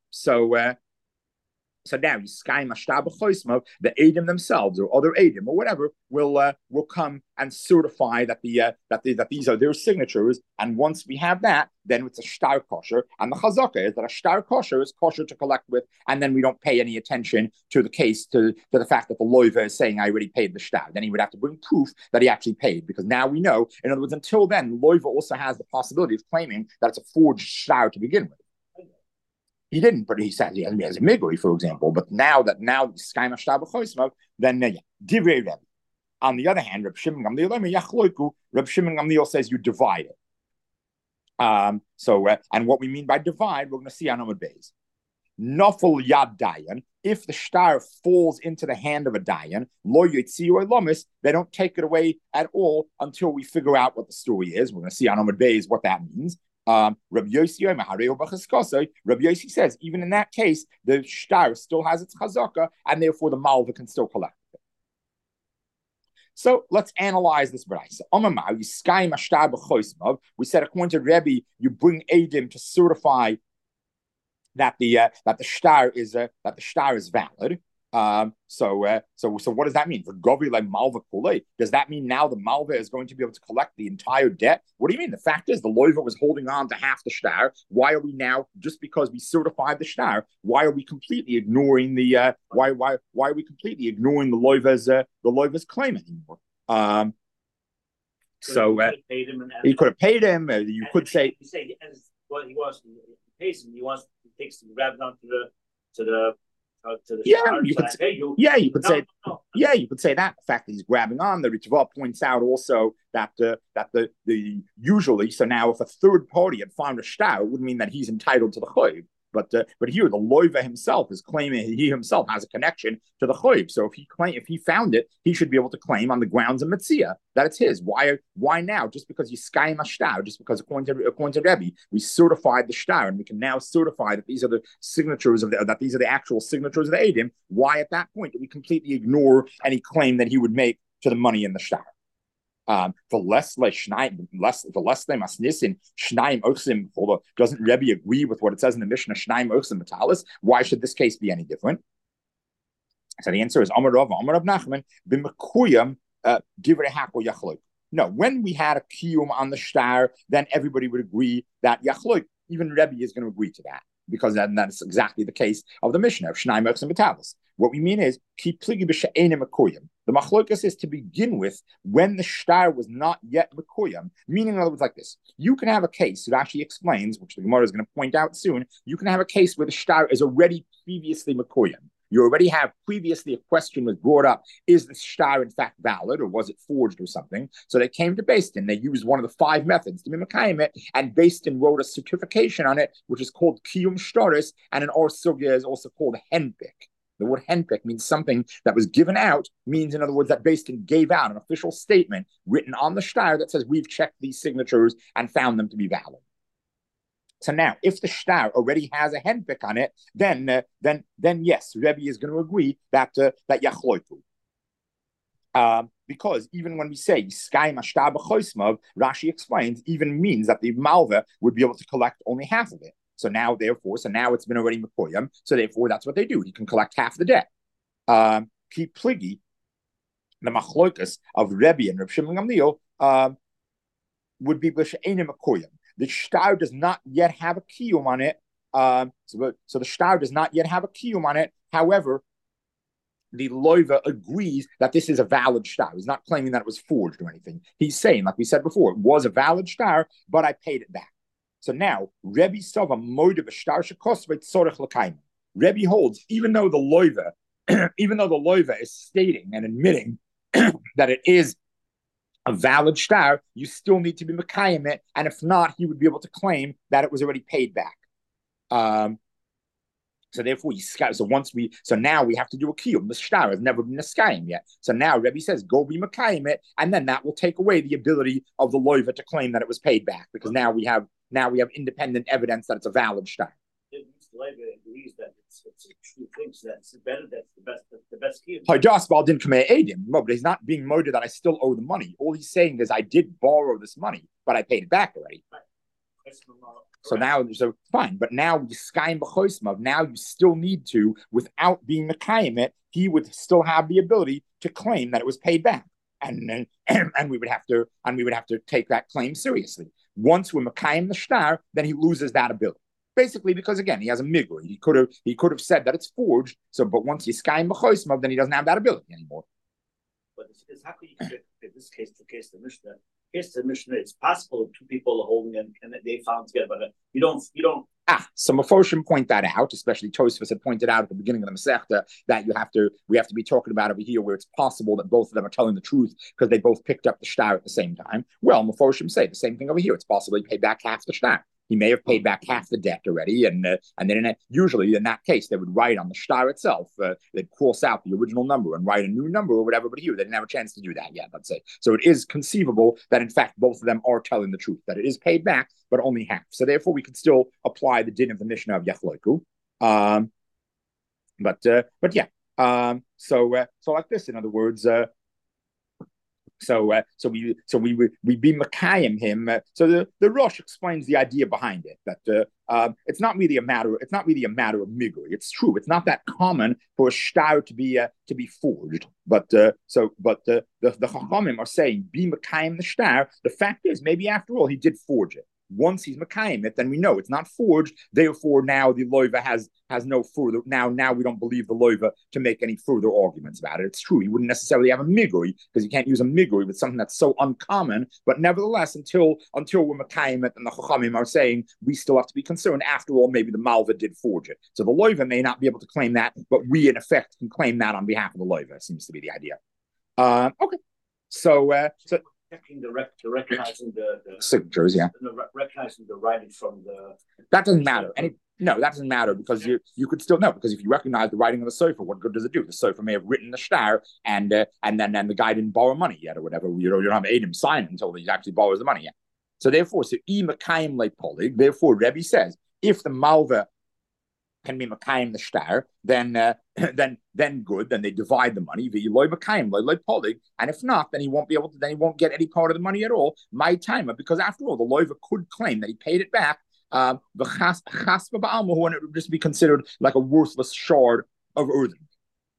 so now the Adam themselves or other Adam or whatever will come and certify that these are their signatures. And once we have that, then it's a shtar kosher. And the chazaka is that a shtar kosher is kosher to collect with, and then we don't pay any attention to the case, to the fact that the loiva is saying I already paid the shtar. Then he would have to bring proof that he actually paid, because now we know. In other words, until then, loiva also has the possibility of claiming that it's a forged shtar to begin with. He didn't, but he said he has a migri, for example. But now Sky Mashtab Choismav, then Divrei Rebbe. On the other hand, Reb Shimon Gamliel says you divide it. And what we mean by divide, we're going to see on Amud Beis. Nofel Yad Dayan. If the shtar falls into the hand of a dayan, lo yitzi or lomis, they don't take it away at all until we figure out what the story is. We're going to see on Amud Beis what that means. Rabbi Yossi says, even in that case, the shtar still has its chazaka, and therefore the malva can still collect it. So let's analyze this brayso. We said, according to Rebbe, you bring Adam to certify that the shtar is valid. So what does that mean for Govi like Malva Kule? Does that mean now the Malva is going to be able to collect the entire debt? What do you mean? The fact is the loiva was holding on to half the shtar. Why are we now, just because we certified the shtar, why are we completely ignoring the why are we completely ignoring the loiva's claim anymore? He could have paid him. You could say what he wants. He pays him. He takes the rabbit on to the you could say that. The fact that he's grabbing on. The Ritva points out also that the usually, so now if a third party had found a shtar, it wouldn't mean that he's entitled to the chayv. But here the loiva himself is claiming he himself has a connection to the choiv. So if he found it, he should be able to claim on the grounds of mitzia that it's his. Why now? Just because you skyim a shtar, just because according to Rebbe, we certified the shtar, and we can now certify that these are the signatures that these are the actual signatures of the edim. Why at that point do we completely ignore any claim that he would make to the money in the shtar? Doesn't Rebbe agree with what it says in the Mishnah? Shnaim ochsim metalis. Why should this case be any different? So the answer is Amar Rav Nachman b'mekuyam divrei hako yachloik. No, when we had a kiyum on the shtar, then everybody would agree that yachloik. Even Rebbe is going to agree to that, because that's exactly the case of the Mishnah of Shnaim ochsim metalis. What we mean is ki pligi b'she'enim mekuyam. The machlokas is to begin with when the shtar was not yet mekuyam, meaning in other words like this. You can have a case, it actually explains, which the Gemara is going to point out soon, you can have a case where the shtar is already previously mekuyam. You already have previously a question was brought up, is the shtar in fact valid or was it forged or something? So they came to Beis Din, they used one of the 5 methods to be mekayim it, and Beis Din wrote a certification on it, which is called kiyum shtaris, and in our sugya is also called henpik. The word henpik means something that was given out, means, in other words, that Beis Din gave out an official statement written on the shtar that says, we've checked these signatures and found them to be valid. So now, if the shtar already has a henpik on it, then yes, Rebbe is going to agree that yachloitu. Because even when we say Sky Mashtar b'choismav, Rashi explains, even means that the Malva would be able to collect only half of it. So now it's been already Mekoyam. So therefore, that's what they do. He can collect half the debt. Ki pligi, the machlokas of Rebbe and Reb Shimon Gamliel would be b'she'enim Mekoyam. The shtar does not yet have a kiyum on it. So the shtar does not yet have a kiyum on it. However, the loiva agrees that this is a valid shtar. He's not claiming that it was forged or anything. He's saying, like we said before, it was a valid shtar, but I paid it back. So now, Rebbe Sava Moide B'Shtar Shekosvet Tzorech L'Kaim. Rebbe holds, even though the loiva is stating and admitting that it is a valid shtar, you still need to be mekayim it, and if not, he would be able to claim that it was already paid back. So therefore, so now we have to do a kiyum. The shtar has never been a skayim yet. So now Rebbe says, go be mekayim it, and then that will take away the ability of the loiva to claim that it was paid back, because now we have independent evidence that it's a valid shtar. The loiva agrees that it's a true thing, so that's better. That's the best kiyum. No, but he's not being moted that I still owe the money. All he's saying is I did borrow this money, but I paid it back already. Right. So fine, but now you skyim b'choismav. Now you still need to, without being mekayim it, he would still have the ability to claim that it was paid back, and we would have to take that claim seriously. Once we're mekayim the shtar, then he loses that ability. Basically, because again, he has a migri. He could have said that it's forged. So, but once you skyim b'choismav, then he doesn't have that ability anymore. But it's how could you compare this case to case the Mishnah? Case the Mishnah, it's possible 2 people are holding it and they found together, but you don't. So Mefoshim point that out, especially Tosfos had pointed out at the beginning of the Masechta that we have to be talking about over here where it's possible that both of them are telling the truth because they both picked up the shtar at the same time. Well, Mefoshim say the same thing over here. It's possible he paid back half the shtar. He may have paid back half the debt already, and then usually in that case they would write on the shtar itself. They'd cross out the original number and write a new number or whatever. But here they didn't have a chance to do that yet. Let's say so. It is conceivable that in fact both of them are telling the truth, that it is paid back, but only half. So therefore, we could still apply the din of the Mishnah of Yachloiku. But yeah. So like this, in other words. So we be Makayim him. So the Rosh explains the idea behind it that it's not really a matter of migri. It's true. It's not that common for a shtar to be forged. But the Chachamim are saying be Makayim the shtar. The fact is, maybe after all, he did forge it. Once he's Makayim it, then we know it's not forged. Therefore, now the loiva has no further. Now we don't believe the loiva to make any further arguments about it. It's true. He wouldn't necessarily have a miguri because you can't use a miguri with something that's so uncommon. But nevertheless, until we're Makayim it, and the Chachamim are saying we still have to be concerned. After all, maybe the Malva did forge it. So the loiva may not be able to claim that, but we in effect can claim that on behalf of the loiva. Seems to be the idea. Okay. So checking the recognizing the signatures, yeah. Recognizing the writing from the. That doesn't matter. No, that doesn't matter because you could still know because if you recognize the writing of the sofer, what good does it do? The sofer may have written the shtar and then the guy didn't borrow money yet or whatever. You don't have Adam sign it until he actually borrows the money yet. So therefore, e makayim le polig. Therefore, Rebbe says if the malva can be makayim the shtar, then then good. Then they divide the money. V'iloi makayim le polig, and if not, then he won't be able to. Then he won't get any part of the money at all. My timer, because after all, the loiva could claim that he paid it back. The chasva ba'alma, and it would just be considered like a worthless shard of earthen.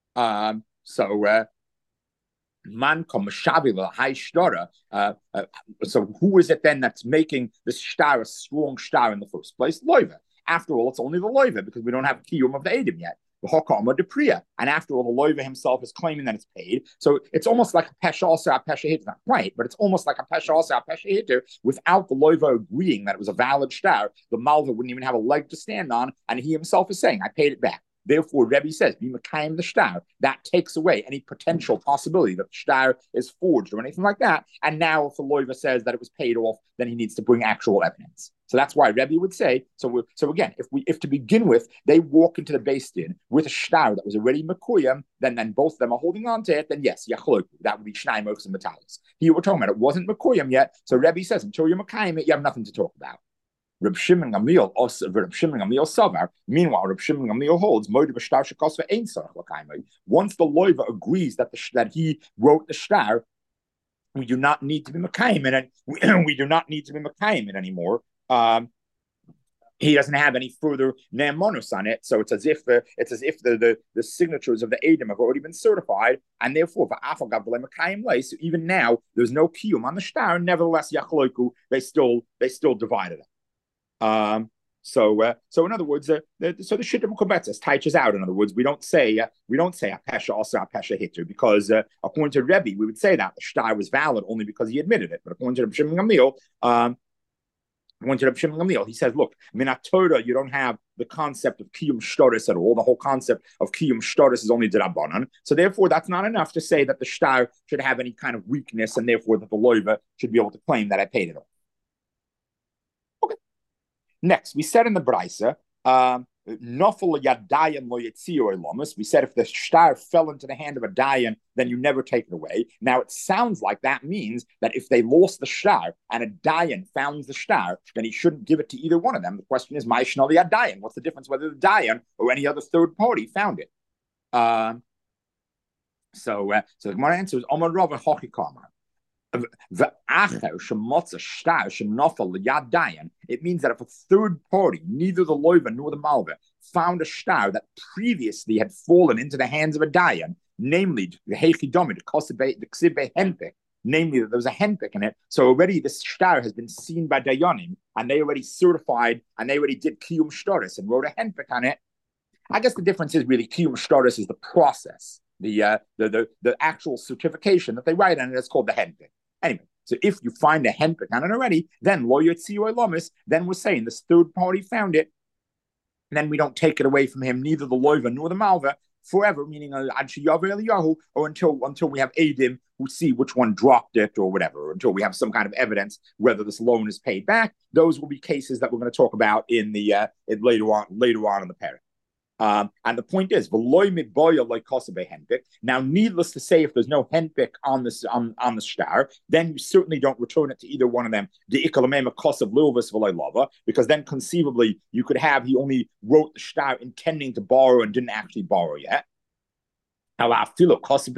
Man high shtara. So who is it then that's making this shtar a strong shtar in the first place? Loiva. After all, it's only the loiva because we don't have kiyum of the edim yet. And after all, the loiva himself is claiming that it's paid. So it's almost like a pesha also a pesha hitter. Not right, but it's almost like a pesha also a pesha hitter without the loiva agreeing that it was a valid shtar. The malva wouldn't even have a leg to stand on, and he himself is saying, I paid it back. Therefore, Rebbe says, be makayim the shtar. That takes away any potential possibility that the shtar is forged or anything like that. And now if the loiva says that it was paid off, then he needs to bring actual evidence. So that's why Rebbe would say, so again, if to begin with, they walk into the Beis Din with a shtar that was already makuyam, then both of them are holding on to it, then yes, yachloku, that would be shnai mochs and metalis. Here we're talking about it wasn't makuyam yet, so Rebbe says, until you're makayim it, you have nothing to talk about. Reb Shimon Gamliel Savar. Meanwhile, Reb Shimon Gamliel holds Moed b'shtar shekosva ein sarach l'kaimai. Once the loiva agrees that he wrote the shtar, we do not need to be makayim it. We do not need to be makayim it anymore. He doesn't have any further ne'emonus on it, so it's as if the signatures of the Edom have already been certified, and therefore so even now there's no kiyum on the shtar. Nevertheless, yachloiku they still divided it. So in other words, so the shittim kubetzes teaches out. In other words, we don't say a pesha also a pesha hitter because according to Rebbe we would say that the shtar was valid only because he admitted it. But according to Reb Shimon Gamliel, he says, look, minat Torah, you don't have the concept of kiyum shtoris at all. The whole concept of kiyum shtoris is only d'Rabbanan. So therefore, that's not enough to say that the shtar should have any kind of weakness, and therefore that the loiva should be able to claim that I paid it off. Next, we said in the Braisa, we said if the shtar fell into the hand of a dayan, then you never take it away. Now it sounds like that means that if they lost the shtar and a dayan found the shtar, then he shouldn't give it to either one of them. The question is, ma'ishnali dayan. What's the difference whether the dayan or any other third party found it? So the Gemara answers, Omar Rav Hochi Kamar. It means that if a third party, neither the loiva nor the malva, found a shtar that previously had fallen into the hands of a dayan, namely the heichidomi, the ksibe henpik, namely that there was a henpik in it, so already this shtar has been seen by dayanim, and they already certified, and they already did kiyum shtaris and wrote a henpik on it. I guess the difference is really kiyum shtaris is the process. The actual certification that they write on it is called the henpik. Anyway, so if you find a henpik on it already, then lo yotziu elamis, then we're saying this third party found it, and then we don't take it away from him, neither the loiva nor the malva, forever, meaning ad sheyav Eliyahu, or until we have Adim who see which one dropped it or whatever, or until we have some kind of evidence whether this loan is paid back. Those will be cases that we're going to talk about in the later on in the parak. And the point is, now, needless to say, if there's no henpik on this on the shtar, then you certainly don't return it to either one of them. Because then conceivably you could have he only wrote the shtar intending to borrow and didn't actually borrow yet. The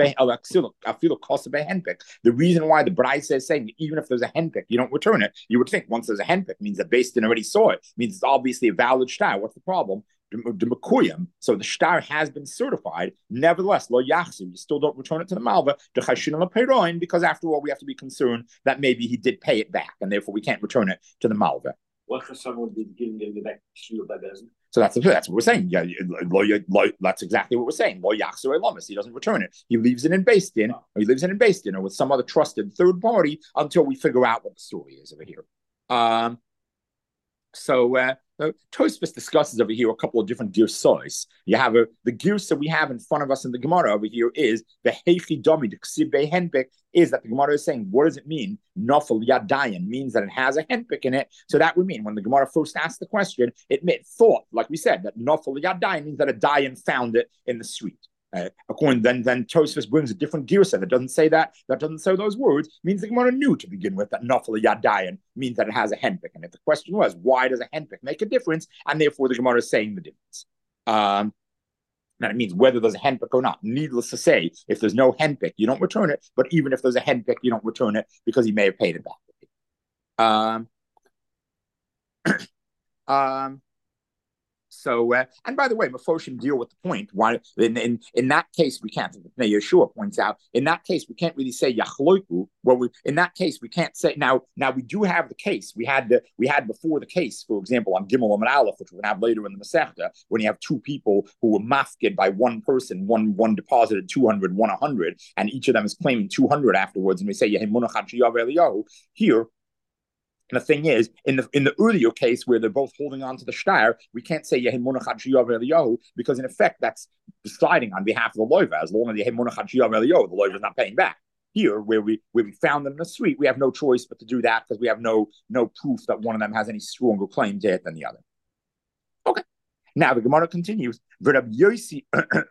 reason why the Braisa is saying even if there's a henpik, you don't return it. You would think once there's a henpik means that Beis Din already saw it. Means it's obviously a valid shtar. What's the problem? So the shtar has been certified. Nevertheless, lo yachzu, you still don't return it to the malva because after all, we have to be concerned that maybe he did pay it back, and therefore we can't return it to the malva. What chasam would be giving it back to by Beis Din? So that's what we're saying. Yeah, that's exactly what we're saying. Lo yachzu elamis. He doesn't return it. He leaves it in Beis Din, or he lives it in Beis Din, or with some other trusted third party until we figure out what the story is over here. Tosfos discusses over here a couple of different girsos. You have the girsa we have in front of us in the Gemara over here is the heichi domi, the ksibe henpik, is that the Gemara is saying, what does it mean? Nofel yadayan means that it has a henpik in it. So that would mean when the Gemara first asked the question, it thought, like we said, that nofel yadayan means that a dayan found it in the street. According then Tosfos brings a different girsa that doesn't say that doesn't say those words, means the Gemara knew to begin with that nafal yadayan means that it has a henpik. And if the question was, why does a henpik make a difference? And therefore the Gemara is saying the difference. That it means whether there's a henpik or not. Needless to say, if there's no henpik, you don't return it. But even if there's a henpik, you don't return it because he may have paid it back. And by the way, Mefoshim deal with the point. Why in that case we can't. Yeshua points out in that case we can't really say yachloiku. Well, in that case we can't say now. Now we do have the case we had before the case, for example, on Gimel and Aleph, which we're gonna have later in the Masechta, when you have two people who were mafkid by one person, one deposited 200, one 100, and each of them is claiming 200 afterwards, and we say here. And the thing is, in the earlier case where they're both holding on to the shtar, we can't say Yehi Munachat Shiyav Eliyahu because in effect that's deciding on behalf of the loiva. As long as Yehi Munachat Shiyav Eliyahu, the loiva is not paying back. Here, where we found them in the street, we have no choice but to do that because we have no proof that one of them has any stronger claim to it than the other. Okay. Now the Gemara continues. Now the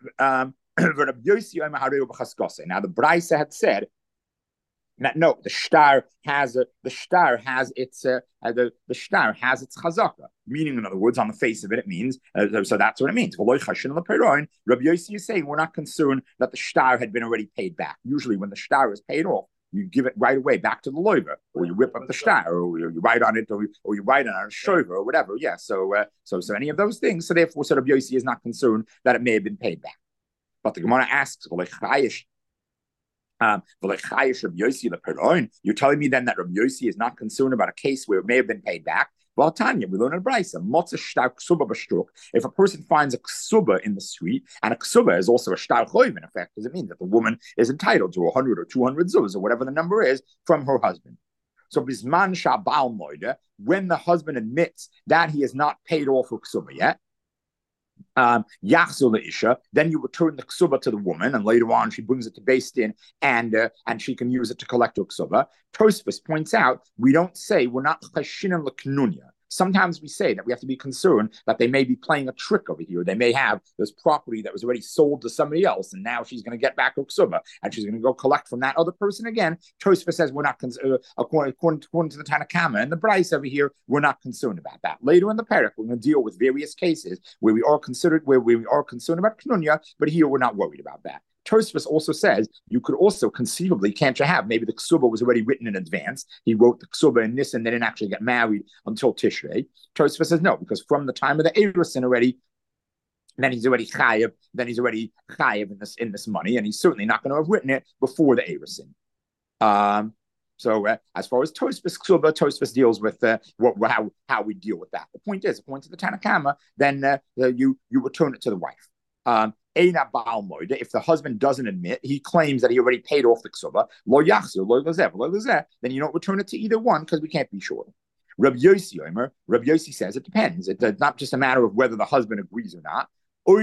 Braisa had said. No, the shtar has its chazaka. Meaning, in other words, on the face of it, it means so. That's what it means. Rabbi Yossi is saying we're not concerned that the shtar had been already paid back. Usually, when the shtar is paid off, you give it right away back to the loiver, or you rip up the shtar, or you write on it, or you write on a shover, or whatever. Yeah. So any of those things. So therefore, Rabbi Yossi is not concerned that it may have been paid back. But the Gemara asks, you're telling me then that Rabbi Yossi is not concerned about a case where it may have been paid back? Well, Tanya, we learn in Brisa, if a person finds a ksuba in the street, and a ksuba is also a shtar choiv in effect, does it mean that the woman is entitled to 100 or 200 zuz or whatever the number is from her husband? So bisman shabal moida, when the husband admits that he has not paid off her ksuba yet, isha, then you return the ksuba to the woman, and later on she brings it to Beis Din, and she can use it to collect her ksuba. Tosfos points out we don't say we're not chashinim l'knunya. Sometimes we say that we have to be concerned that they may be playing a trick over here. They may have this property that was already sold to somebody else, and now she's going to get back her ksuba, and she's going to go collect from that other person again. Tosfos says we're not according to the Tanna Kama and the Braisa over here, we're not concerned about that. Later in the parak, we're going to deal with various cases where we are concerned about knunya, but here we're not worried about that. Tosfos also says you could also conceivably, can't you have, maybe the ksuba was already written in advance. He wrote the ksuba in Nisan, they didn't actually get married until Tishrei. Tosfos says no, because from the time of the Erusin already, then he's already chayiv in this money, and he's certainly not going to have written it before the Erusin. As far as Tosfos ksuba, Tosfos deals with how we deal with that. The point is, according to the Tanna Kama, then you return it to the wife. If the husband doesn't admit, he claims that he already paid off the ksuba, then you don't return it to either one because we can't be sure. Rabbi Yossi says it depends. It's not just a matter of whether the husband agrees or not.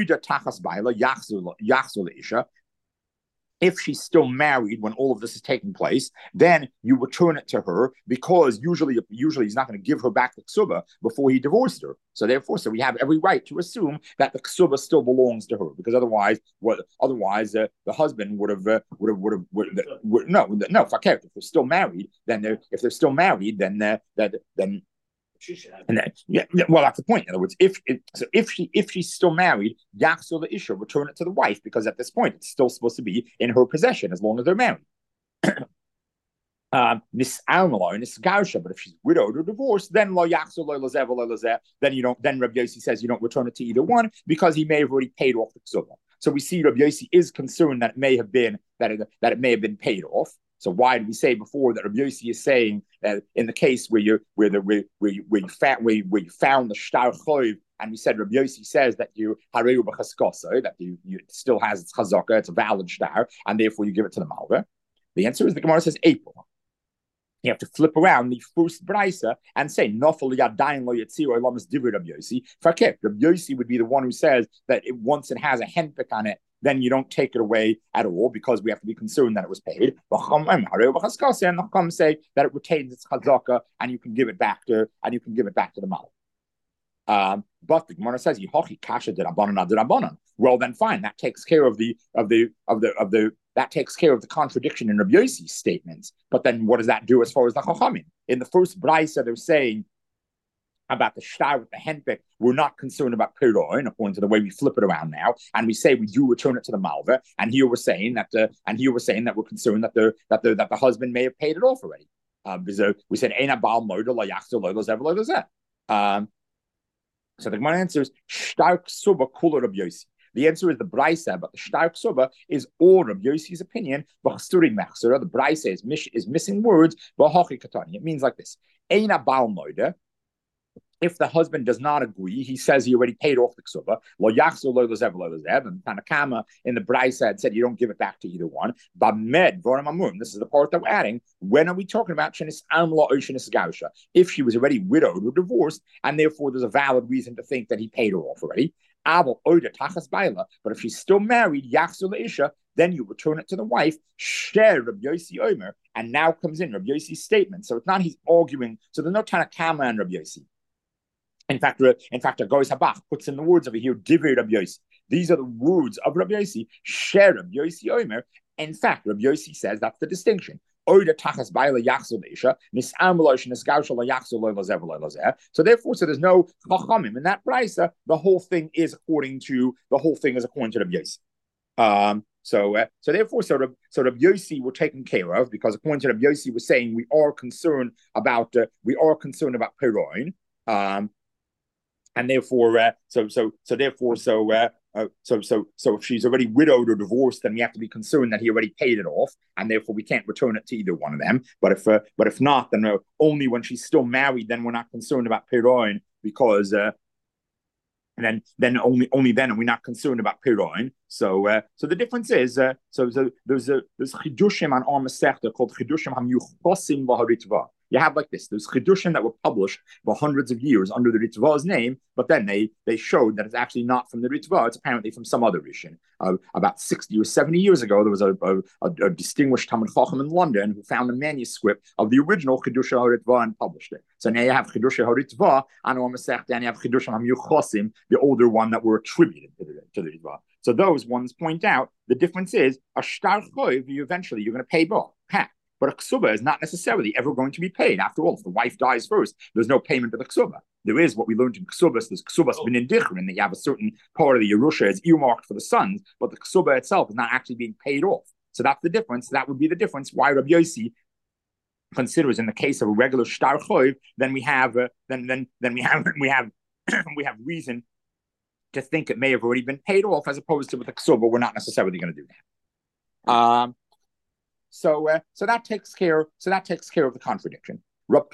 If she's still married when all of this is taking place, then you return it to her because usually he's not going to give her back the ksuba before he divorced her. So therefore, we have every right to assume that the ksuba still belongs to her because otherwise the husband would have no. If they're still married, then well, that's the point. In other words, if she's still married, Yachzor the Isha, return it to the wife because at this point it's still supposed to be in her possession as long as they're married. But if she's widowed or divorced, then lo Yachzor lo lazev lo lazev. Then you don't. Then Rabbi Yossi says you don't return it to either one because he may have already paid off the ksuba. So we see Rabbi Yossi is concerned that it may have been paid off. So why did we say before that Rabbi Yossi is saying that in the case where you found the shtar choiv, and we said Rabbi Yossi says that you hareu b'chaskoso, that you still has its chazaka, it's a valid shtar, and therefore you give it to the malva. The answer is the Gemara says April. You have to flip around the first brisa and say Nofel Yadain Lo Yatzir or Lamas Divid Rabbi Yossi. Fakir, Rabbi Yossi would be the one who says that once it has a henpick on it, then you don't take it away at all because we have to be concerned that it was paid. And the Chacham say that it retains its chazaka and you can give it back to the Mal. But the Gemara says Yihochi Kasha did Abanan. Well, then fine, that takes care of the contradiction in Rabbi Yossi's statements. But then what does that do as far as the Chachamim? In the first brisa, they're saying about the shtar with the henpick, we're not concerned about piroin, according to the way we flip it around now, and we say we do return it to the malva. And here we're saying that we're concerned that the husband may have paid it off already. We said Eina Baal Moida La Yachzer Lo Lozer Lo Lozer. So the Gemara answers Shtar Ksuba Kula Rabbi Yossi. The answer is the Brisa, but the Shtar Ksuba is all Rabbi Yossi's opinion. The Brisa is missing words. It means like this: Eina Baal Moida. If the husband does not agree, he says he already paid off the ksuba. Lo yachzor lo lozev lo lozev. And Tanakama in the Brisa had said you don't give it back to either one. Bamed voram amum. This is the part that we're adding. When are we talking about shenis amla or shenis gausha? If she was already widowed or divorced, and therefore there's a valid reason to think that he paid her off already. But if she's still married, yachzor leisha, then you return it to the wife. Share Rabbi Yossi Omer, and now comes in Rabbi Yossi's statement. So it's not he's arguing. So there's no Tanakama and Rabbi Yossi. In fact, Agoris Habach puts in the words over here, Divrei Rabbi Yossi. These are the words of Rabbi Yossi. Share Rabbi Yossi Omer. In fact, Rabbi Yossi says that's the distinction. So therefore, there's no chachamim in that brisa. The whole thing is according to Rabbi Yossi. So Rabbi Yossi were taken care of because according to Rabbi Yossi, we're saying we are concerned about peroin. And therefore, if she's already widowed or divorced, then we have to be concerned that he already paid it off, and therefore we can't return it to either one of them. But if not, then only when she's still married, then we're not concerned about piroin because and then only then are we not concerned about piroin. So the difference is there's chidushim on our Masechta called chidushim hamyuchosim v'haritva. You have like this. There's chidushim that were published for hundreds of years under the Ritva's name, but then they showed that it's actually not from the Ritva. It's apparently from some other Rishon. About 60 or 70 years ago, there was a distinguished Talmid Chacham in London who found a manuscript of the original Chidushim HaRitva and published it. So now you have Chidushim HaRitva, and on Masechta, and you have Chidushim HaMyuchosim, the older one that were attributed to the Ritva. So those ones point out the difference is a shtar choiv, you're going to pay back. But a ksuba is not necessarily ever going to be paid. After all, if the wife dies first, there's no payment to the ksuba. There is what we learned in ksubas. There's ksubas b'nin dichrin, that you have a certain part of the Yerusha is earmarked for the sons, but the ksuba itself is not actually being paid off. So that's the difference. That would be the difference why Rabbi Yossi considers in the case of a regular shtar choiv, then we have reason to think it may have already been paid off, as opposed to with the ksuba, we're not necessarily going to do that. So that takes care of the contradiction. Rav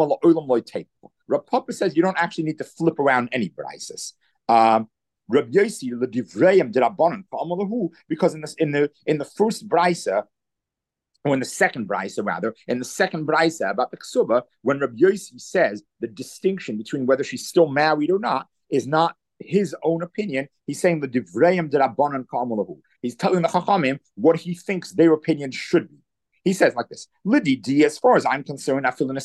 Papa says you don't actually need to flip around any brises. Rabbi Yossi l'divrayim d'Rabbanan ka'amalahu, because in the first brisa, or in the second brisa rather, about the ksuba, when Rabbi Yossi says the distinction between whether she's still married or not is not his own opinion. He's saying the divrayim d'Rabbanan ka'amalahu. He's telling the Chachamim what he thinks their opinion should be. He says like this: Lididi, as far as I'm concerned, I feel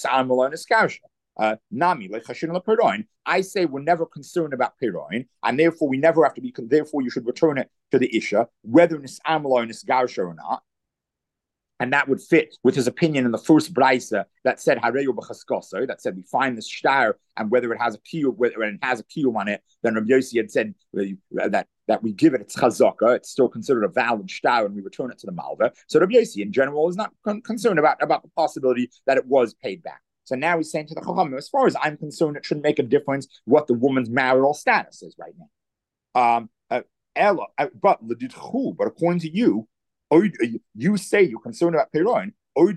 Nami like I say we're never concerned about piroin, and therefore we never have to be. Therefore, you should return it to the isha, whether nis'amalo nisgausha or not. And that would fit with his opinion in the first brisa that said hareyu b'chaskoso, that said we find this shtar, and whether it has a kiyum, on it, then Rabbi Yossi had said that we give it its chazaka, it's still considered a valid shtar, and we return it to the malva. So Rabbi Yossi in general is not concerned about the possibility that it was paid back. So now he's saying to the Chacham, as far as I'm concerned, it shouldn't make a difference what the woman's marital status is right now. But according to you, you say you're concerned about Piroin.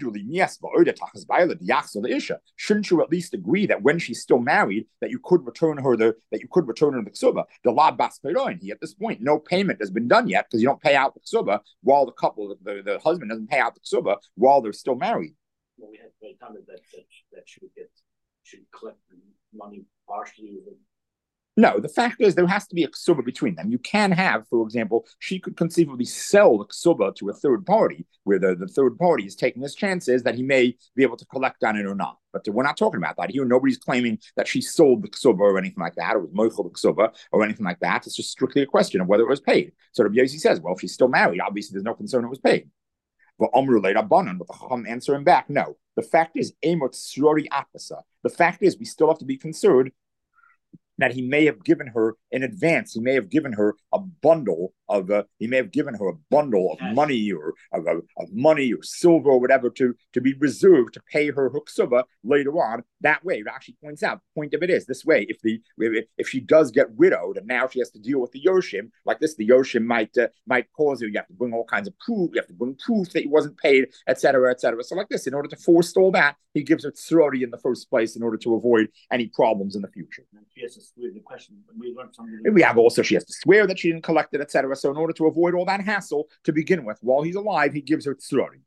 Shouldn't you at least agree that when she's still married, that you could return her the ksuba? The la bas Piroin. At this point, no payment has been done yet because you don't pay out the ksuba while the husband doesn't pay out the ksuba while they're still married. Well, we had time that should collect money partially. No, the fact is there has to be a ksuba between them. You can have, for example, she could conceivably sell the ksuba to a third party, where the third party is taking his chances that he may be able to collect on it or not. But we're not talking about that here. Nobody's claiming that she sold the ksuba or anything like that, or was moichel the ksuba or anything like that. It's just strictly a question of whether it was paid. So Rabbi Yossi says, well, if she's still married, obviously there's no concern it was paid. But Amru le Rabbanan, but the Chacham answer him back, no. The fact is, Emot Srori Apasa. The fact is, we still have to be concerned that he may have given her in advance. He may have given her a bundle of money or of money or silver or whatever to be reserved to pay her ksuba later on. That way, Rashi points out the point of it is this way: if she does get widowed and now she has to deal with the yoshim like this, the yoshim might cause you have to bring all kinds of proof. You have to bring proof that he wasn't paid, etc., etc. So like this, in order to forestall that, he gives her tzrori in the first place in order to avoid any problems in the future. She has to swear the question. We learned something. We have also she has to swear that she didn't collect it, etc. So in order to avoid all that hassle to begin with, while he's alive, he gives her tzrori.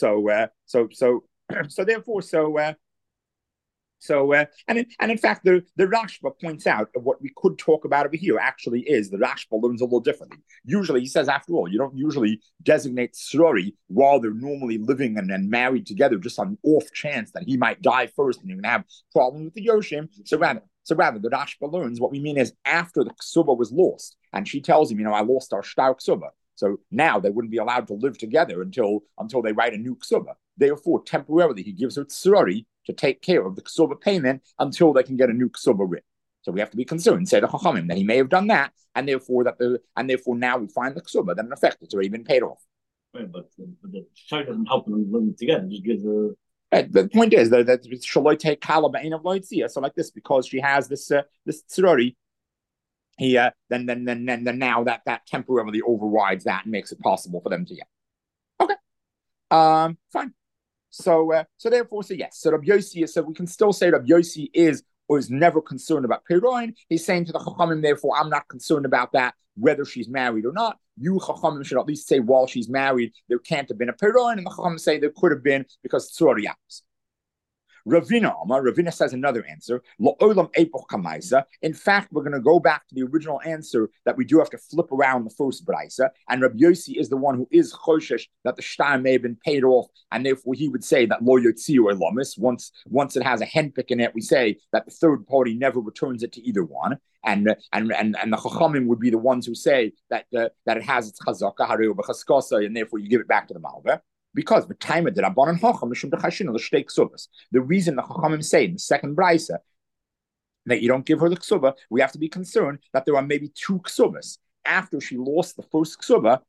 And in fact, the Rashba points out that what we could talk about over here actually is the Rashba learns a little differently. Usually, he says, after all, you don't usually designate tzrori while they're normally living and married together, just on the off chance that he might die first and you're going to have problems with the Yoshim. So rather, the Rashba learns what we mean is after the ksuba was lost, and she tells him, I lost our shtar ksuba. So now they wouldn't be allowed to live together until they write a new ksuba. Therefore, temporarily, he gives her tzrori to take care of the ksuba payment until they can get a new ksuba written. So we have to be concerned, say the Chachamim, that he may have done that, and therefore now we find the ksuba that in effect it's already been paid off. Right, but the shtar doesn't help them living together; it just gives her. The point is that shaloi take kala ba'in of loitzia. So like this, because she has this tzrori, he then now that temporarily overrides that and makes it possible for them to get. Okay, fine. So therefore, yes. So Rabbi Yossi, so we can still say Rabbi Yossi is never concerned about Peroin. He's saying to the Chachamim, therefore, I'm not concerned about that, whether she's married or not. You Chachamim should at least say while she's married, there can't have been a Peroin, and the Chachamim say there could have been because Tzori Yapis. Ravina says another answer. In fact, we're going to go back to the original answer that we do have to flip around the first brisa, and Rabbi Yossi is the one who is choshesh that the shtar may have been paid off, and therefore he would say that lo yotziu elamis. Once it has a henpick in it, we say that the third party never returns it to either one. And the chachamim would be the ones who say that it has its chazaka hareu b'chaskasa, and therefore you give it back to the malveh. Because the time of the Rabbanan Chacham Mishum Dechashin the Shtei Ksubas. The reason the Chachamim say in the second brisa that you don't give her the ksuba, we have to be concerned that there are maybe two ksubas. After she lost the first ksuba,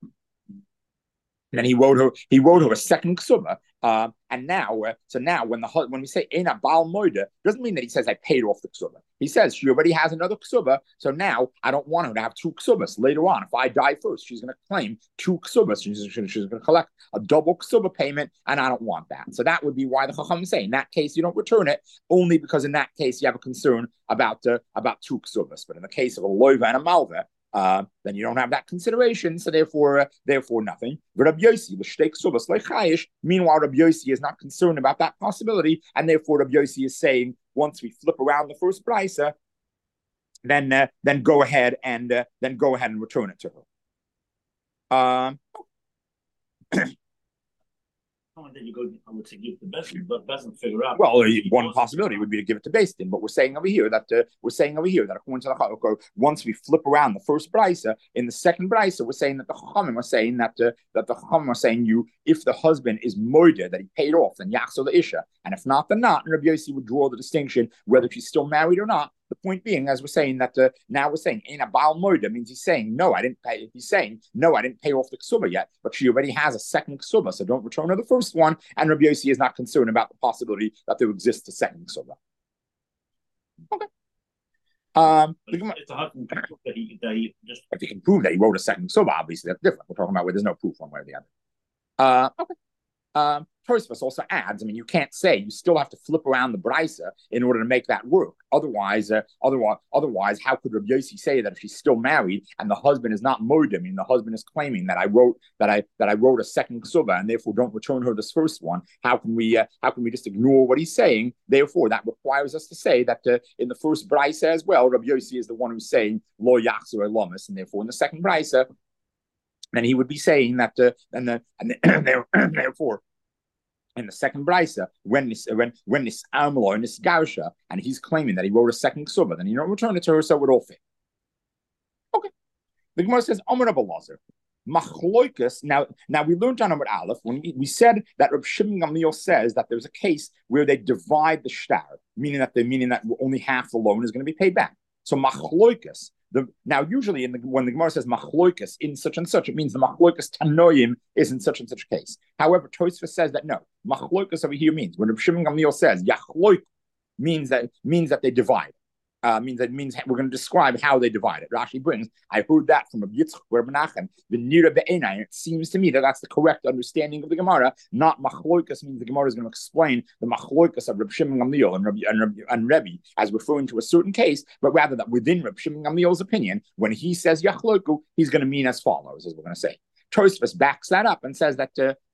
then he wrote her a second ksuba. And now when we say Eina Baal Moida, doesn't mean that he says I paid off the ksuba. He says she already has another ksuba, so now I don't want her to have two ksubas. Later on, if I die first, she's going to claim two ksubas. She's going to collect a double ksuba payment, and I don't want that. So that would be why the Chacham say in that case you don't return it, only because in that case you have a concern about two ksubas. But in the case of a loiva and a malva, then you don't have that consideration, so therefore nothing. Rabbi Yossi, meanwhile, Rabbi Yossi is not concerned about that possibility, and therefore Rabbi Yossi is saying once we flip around the first brisa, then go ahead and return it to her. Then you go, I would say give it to Besdin, but Besdin figure out. Well, one possibility would be to give it to Besdin, but we're saying over here that according to the Chacham, once we flip around the first brisa, in the second brisa, we're saying that the Chachamim are saying that the Chachamim are saying if the husband is moida that he paid off, then yachzor the isha, and if not, then not. And Rabbi Yossi would draw the distinction whether she's still married or not. The point being, as we're saying that now we're saying in a Baal Moida means he's saying no, I didn't pay. He's saying no, I didn't pay off the ksuba yet, but she already has a second ksuba, so don't return her the first one. And Rabbi Yossi is not concerned about the possibility that there exists a second ksuba. Okay. It's a hard that he just. If you can prove that he wrote a second ksuba, obviously that's different. We're talking about where there's no proof one way or the other. Okay. Tosfos also adds, I mean, you can't say, you still have to flip around the brisa in order to make that work. Otherwise, how could Rabbi Yossi say that if she's still married and the husband is not modim, and the husband is claiming that I wrote a second ksuba and therefore don't return her this first one? How can we just ignore what he's saying? Therefore, that requires us to say that in the first brisa as well, Rabbi Yossi is the one who's saying lo yachzor elamis, and therefore in the second brisa, then he would be saying that, therefore, in the second brisa, when this amlo and this gausha, and he's claiming that he wrote a second ksuba, then you don't return it to her, so it would all fit. Okay. The Gemara says, Amar Rabbi Lazar, machloikus. Now we learned on Amud Aleph when we said that Reb Shimon Gamliel says that there's a case where they divide the shtar, meaning that only half the loan is going to be paid back. So machloikus. Now, usually when the Gemara says machloikus in such and such, it means the machloikus tanoim is in such and such a case. However, Tosfos says that no, machloikus over here means when Reb Shimon Gamliel says yachloik means that they divide. Means we're going to describe how they divide it. Rashi brings, I heard that from Rabbi Yitzchak Rabbi Menachem, the Nira Be'enai. It seems to me that that's the correct understanding of the Gemara. Not machloikas means the Gemara is going to explain the machloikas of Rabbi Shimon Gamliel and Rebbe as referring to a certain case, but rather that within Rabbi Shimon Gamliel's opinion, when he says yachloiku, he's going to mean as follows, as we're going to say. Tosfos backs that up and says that.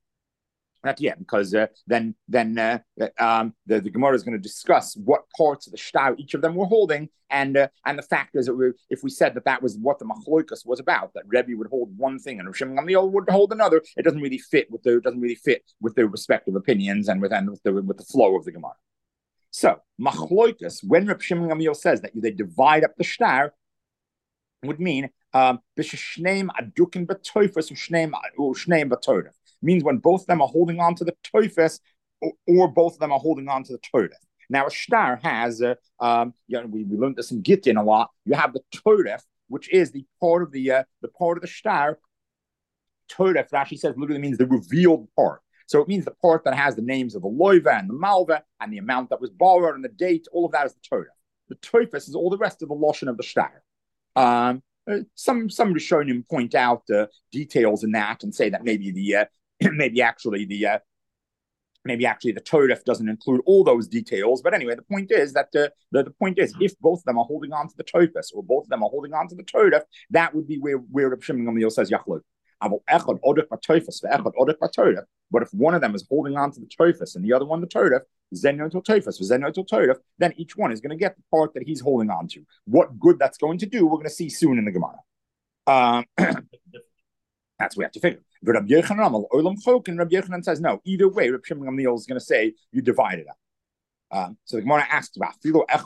Because then the Gemara is going to discuss what parts of the shtar each of them were holding, and the fact is that if we said that was what the machloikas was about, that Rebbe would hold one thing and Rav Shimon Gamliel would hold another, it doesn't really fit with their respective opinions and with the flow of the Gemara. So machloikas, when Rav Shimon Gamliel says that they divide up the shtar, would mean b'shneim adukin b'toifas u'shneim b'torah. Means when both of them are holding on to the toifas, or both of them are holding on to the torah. Now a shtar has, we learned this in Gittin a lot. You have the torah, which is the part of the shtar. Torah, Rashi says, literally means the revealed part. So it means the part that has the names of the loiva and the malva and the amount that was borrowed and the date. All of that is the torah. The toifas is all the rest of the lashon of the shtar. Some Rishonim point out details in that and say that maybe actually the Torah doesn't include all those details. But anyway, the point is that the point is if both of them are holding on to the Tophus or both of them are holding on to the Torah, that would be where Reb Shimon Gamliel says Yachlok. But if one of them is holding on to the Tophus and the other one the Torah, then each one is going to get the part that he's holding on to. What good that's going to do, we're going to see soon in the Gemara. That's what we have to figure. But Rabbi Yochanan says no. Either way, Rabbi Shimon Gamliel is going to say you divide it up. So the Gemara asks about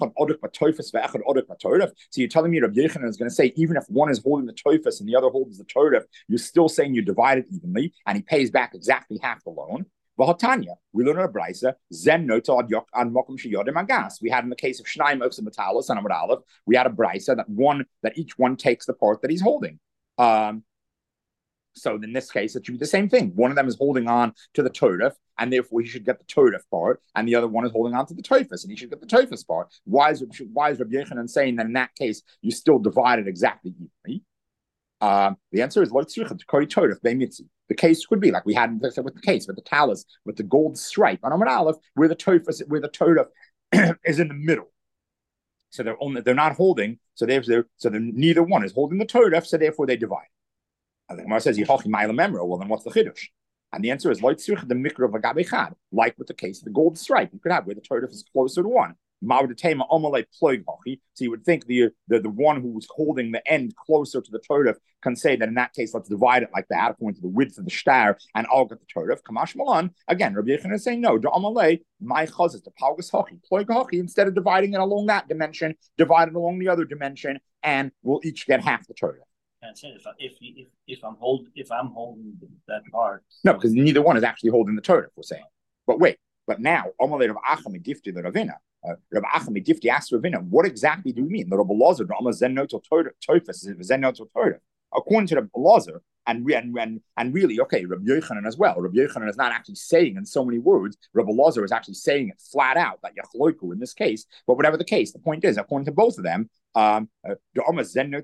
so you're telling me Rabbi Yochanan is going to say even if one is holding the toifus and the other holds the Torah, you're still saying you divide it evenly, and he pays back exactly half the loan. V'hatanya, we learn in a brisa, zen nota ad yok an mokum sheyodim agas. We had in the case of Shnaim Oxen Metalis and Amud Aleph, we had a brisa that each one takes the part that he's holding. So in this case, it should be the same thing. One of them is holding on to the Torah, and therefore he should get the Torah part, and the other one is holding on to the Tophus, and he should get the Tophus part. Why is Rabbi Yochanan saying that in that case you still divide it exactly evenly? The answer is the case could be like we had with the case with the talus with the gold stripe on Amud Aleph, where the Torah is in the middle. So they're not holding. So neither one is holding the Torah. So therefore they divide. And the Gemara says, well, then what's the chiddush? And the answer is, like with the case of the gold stripe, you could have where the Torah is closer to one. So you would think the one who's holding the end closer to the Torah can say that in that case, let's divide it like that according to the width of the shtar, and I'll get the Torah. Kamash Malan, again, Rabbi Yochanan is saying, no, my chazis, the palgas hochi, ploig hochi, instead of dividing it along that dimension, divide it along the other dimension, and we'll each get half the Torah. If I'm holding that part. No, because neither one is actually holding the Torah, we're saying. But wait, now, Amalei Rav Achami Difti the Ravina. Rav Achami Difti asked Ravina, what exactly do we mean? The Rabbi Lazar, Zen no Torah, Tophus, Zen no Torah. according to the Elazar, and really, okay, Rabbi Yochanan as well. Rabbi Yochanan is not actually saying in so many words. Rabbi Elazar is actually saying it flat out that Yachloiku in this case. But whatever the case, the point is, according to both of them, what are you going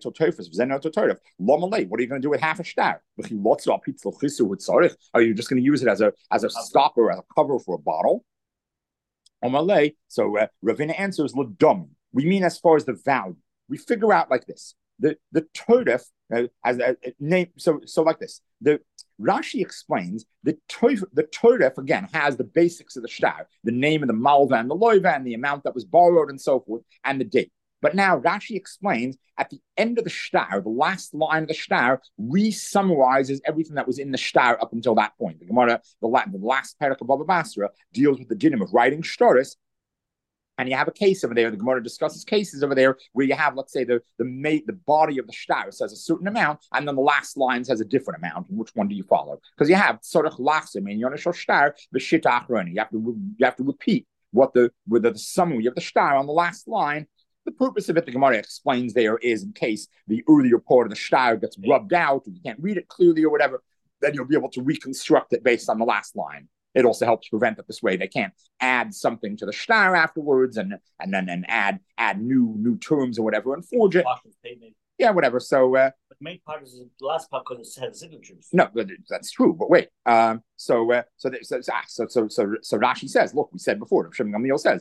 to do with half a star? Are you just going to use it as a stopper, as a cover for a bottle? So Ravina answers, "L'dom." We mean as far as the value. We figure out like this: the Torah as a name. So like this. The Rashi explains the Torah again has the basics of the shtar, the name of the malva and the loiva, and the amount that was borrowed, and so forth, and the date. But now Rashi explains at the end of the shtar, the last line of the shtar, re-summarizes everything that was in the shtar up until that point. The Gemara, the last parak of Baba Basra, deals with the dinim of writing shtaris. And you have a case over there. The Gemara discusses cases over there where you have, let's say, the body of the shtar says a certain amount, and then the last line says a different amount. And which one do you follow? Because you have tzorach lachsim in yonashol shtar v'shita achroni. You have to repeat what the summary of the shtar on the last line. The purpose of it, the Gemara explains there, is in case the earlier part of the shtar gets rubbed out, or you can't read it clearly or whatever, then you'll be able to reconstruct it based on the last line. It also helps prevent it this way. They can't add something to the shtar afterwards and then add new terms or whatever and forge it. Yeah, whatever. So the main part is the last part because it has signatures. No, that's true. But wait. So Rashi says, look, we said before. Shimon Gamliel says,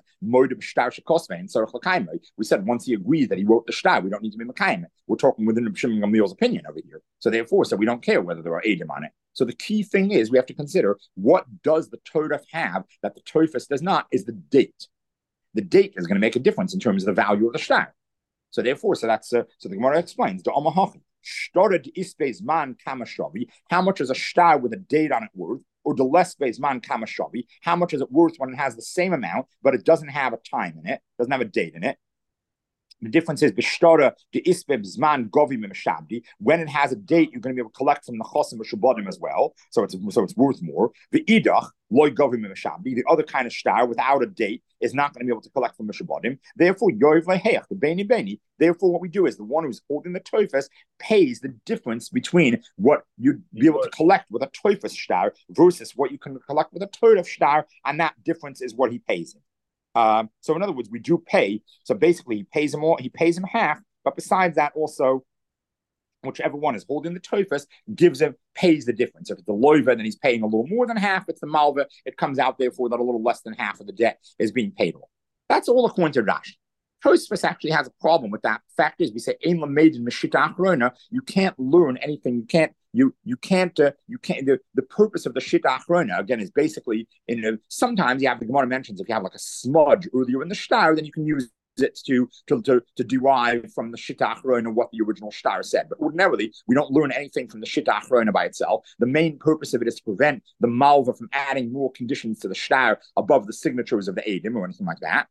we said once he agrees that he wrote the shtar, we don't need to be mekayim. We're talking within Shimon Gamliel's opinion over here. So therefore, we don't care whether there are edim on it. So the key thing is we have to consider what does the Torah have that the Toifus does not is the date. The date is going to make a difference in terms of the value of the shtar. So therefore, so the Gemara explains the Omahachi started isbeis man kamashavi. How much is a shtar with a date on it worth? Or the less beis man kamashavi. How much is it worth when it has the same amount, but it doesn't have a time in it, doesn't have a date in it? The difference is b'shtara the isbeb zman govi memeshabdi. When it has a date, you're going to be able to collect from the chosim v'shubadim as well. So it's worth more. The idach loy govi memeshabdi. The other kind of shtar without a date is not going to be able to collect from Mishabadim. Therefore, yoiv leheach the beni beni. Therefore, what we do is the one who's holding the toifus pays the difference between what you'd be able to collect with a toifus shtar versus what you can collect with a Torah shtar, and that difference is what he pays him. So in other words, we do pay. So basically, he pays him half. But besides that, also, whichever one is holding the toifus pays the difference. If it's the loiva, then he's paying a little more than half. If it's the malva, it comes out therefore that a little less than half of the debt is being paid off. That's all according to Rashi. Tosfos actually has a problem with that. The fact is, we say ein lamed in meshita achrona. You can't learn anything. You can't. The purpose of the shita achrona again is basically sometimes you have the Gemara mentions if you have like a smudge earlier in the shtar, then you can use it to derive from the shita achrona what the original shtar said. But ordinarily, we don't learn anything from the shita achrona by itself. The main purpose of it is to prevent the malva from adding more conditions to the shtar above the signatures of the edim or anything like that.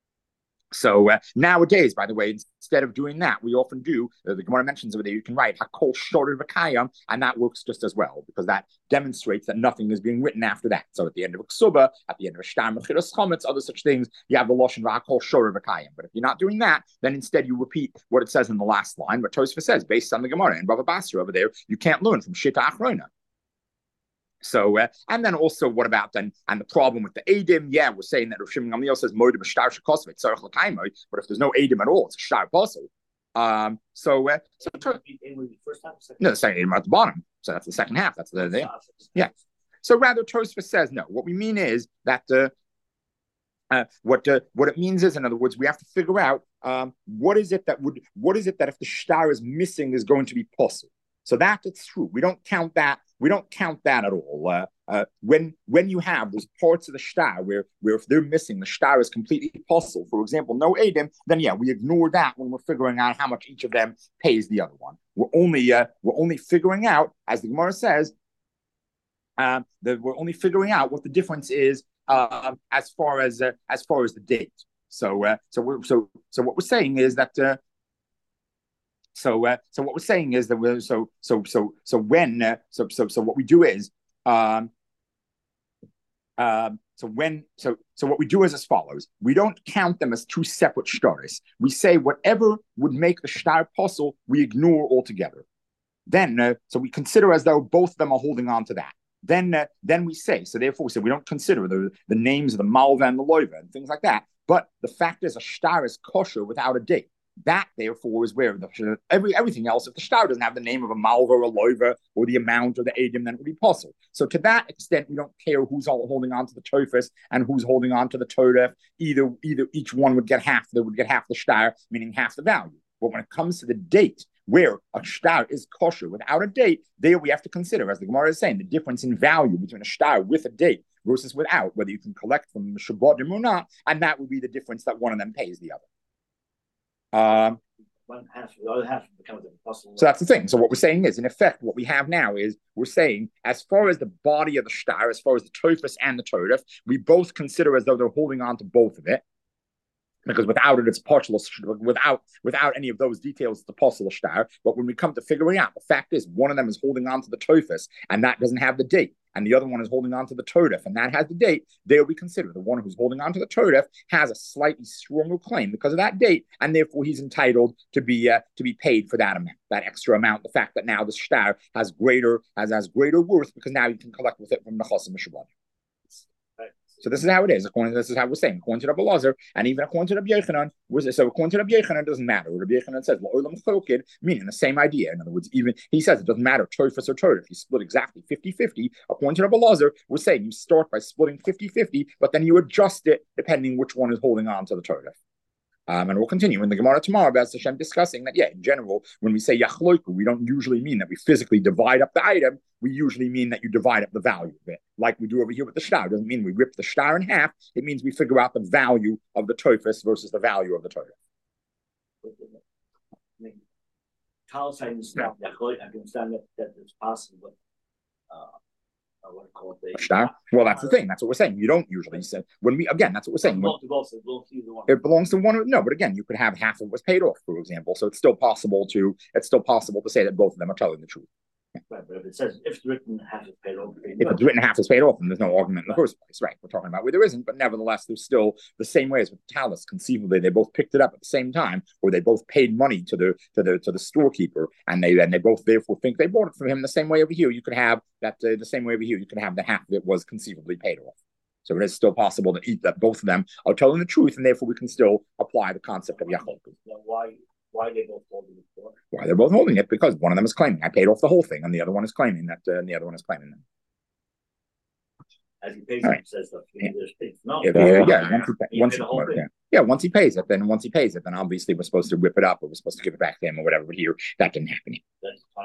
So nowadays, by the way, instead of doing that, we often do, the Gemara mentions over there, you can write Hakol Shorter V'Kayam, and that works just as well, because that demonstrates that nothing is being written after that. So at the end of a Ksuba, at the end of a Shtar Mechiras Chometz, other such things, you have the Lashon Hakol Shorter V'Kayam. But if you're not doing that, then instead you repeat what it says in the last line, what Tosfos says, based on the Gemara. And Baba Basra over there, you can't learn from Shita Achrona. So, and then also, what about then? And the problem with the Edim, yeah, we're saying that Rav Shimon Gamliel says Moed b'shtar shekosvet tzarich l'kaimoi, but if there's no Edim at all, it's a shtar apostle. No, the second Edim at the bottom. So that's the second half. That's the yeah. So rather, Tosfos says no. What we mean is that what it means is, in other words, we have to figure out what is it that if the shtar is missing is going to be possible. So that's true. We don't count that. We don't count that at all. When you have those parts of the shtar where if they're missing, the shtar is completely possible. For example, no edim, then yeah, we ignore that when we're figuring out how much each of them pays the other one. We're only figuring out, as the Gemara says, that we're only figuring out what the difference is as far as the date. So what we're saying is that. So what we're saying is that what we do is what we do is as follows. We don't count them as two separate shtaris. We say whatever would make the shtar possible, we ignore altogether. then so we consider as though both of them are holding on to that. Then we say, so therefore we say we don't consider the names of the malva and the loiva and things like that. But the fact is, a shtar is kosher without a date. That, therefore, is where everything else, if the shtar doesn't have the name of a malva or a loiva or the amount or the edim, then it would be possible. So to that extent, we don't care who's holding on to the tofus and who's holding on to the toref. Either each one would get half. They would get half the shtar, meaning half the value. But when it comes to the date, where a shtar is kosher without a date, there we have to consider, as the Gemara is saying, the difference in value between a shtar with a date versus without, whether you can collect from the Shabbatim or not, and that would be the difference that one of them pays the other. One half, the other half becomes impossible. So that's the thing. So what we're saying is, in effect, what we have now is we're saying, as far as the body of the shtar, as far as the tofus and the toref, we both consider as though they're holding on to both of it. Because without it, it's partial. Without any of those details, it's a partial shtar. But when we come to figuring out, the fact is, one of them is holding on to the tofus, and that doesn't have the date, and the other one is holding on to the toref, and that has the date. There we consider the one who's holding on to the toref has a slightly stronger claim because of that date, and therefore he's entitled to be paid for that amount, that extra amount. The fact that now the shtar has greater worth because now you can collect with it from the chosim mishabad. So this is how it is. This is how we're saying. According to Rabbi Elazar, and even according to Rabbi Yochanan, so according to Rabbi Yochanan, it doesn't matter. Rabbi Yochanan says, meaning the same idea. In other words, even he says it doesn't matter, tofus or toref. You split exactly 50-50. According to Rabbi Elazar, we're saying you start by splitting 50-50, but then you adjust it depending which one is holding on to the toref. And we'll continue in the Gemara tomorrow about Hashem discussing that, in general, when we say yachloiku, we don't usually mean that we physically divide up the item. We usually mean that you divide up the value of it, like we do over here with the shtar. It doesn't mean we rip the shtar in half. It means we figure out the value of the tofus versus the value of the toref. I can understand that it's possible. Shtar? Well, that's the thing. That's what we're saying. You don't usually say that's what we're saying. It belongs to one. No, but again, you could have half of it was paid off, for example. So it's still possible to say that both of them are telling the truth. Right, but if it says if it's written half is paid off, if it's written half is paid off, then there's no argument in the first place, right? We're talking about where there isn't, but nevertheless, there's still the same way as with the talus. Conceivably, they both picked it up at the same time, or they both paid money to the storekeeper, and they both therefore think they bought it from him. The same way over here, you could have that. The same way over here, you could have the half of it was conceivably paid off. So it is still possible to eat that both of them are telling the truth, and therefore we can still apply the concept of yachol. Why they both holding it for? Why they're both holding it? Because one of them is claiming I paid off the whole thing, and the other one is claiming that, and the other one is claiming that. As he pays, right. Says stuff. Once he pays it, then obviously we're supposed to whip it up, or we're supposed to give it back to him, or whatever. But here, that didn't happen.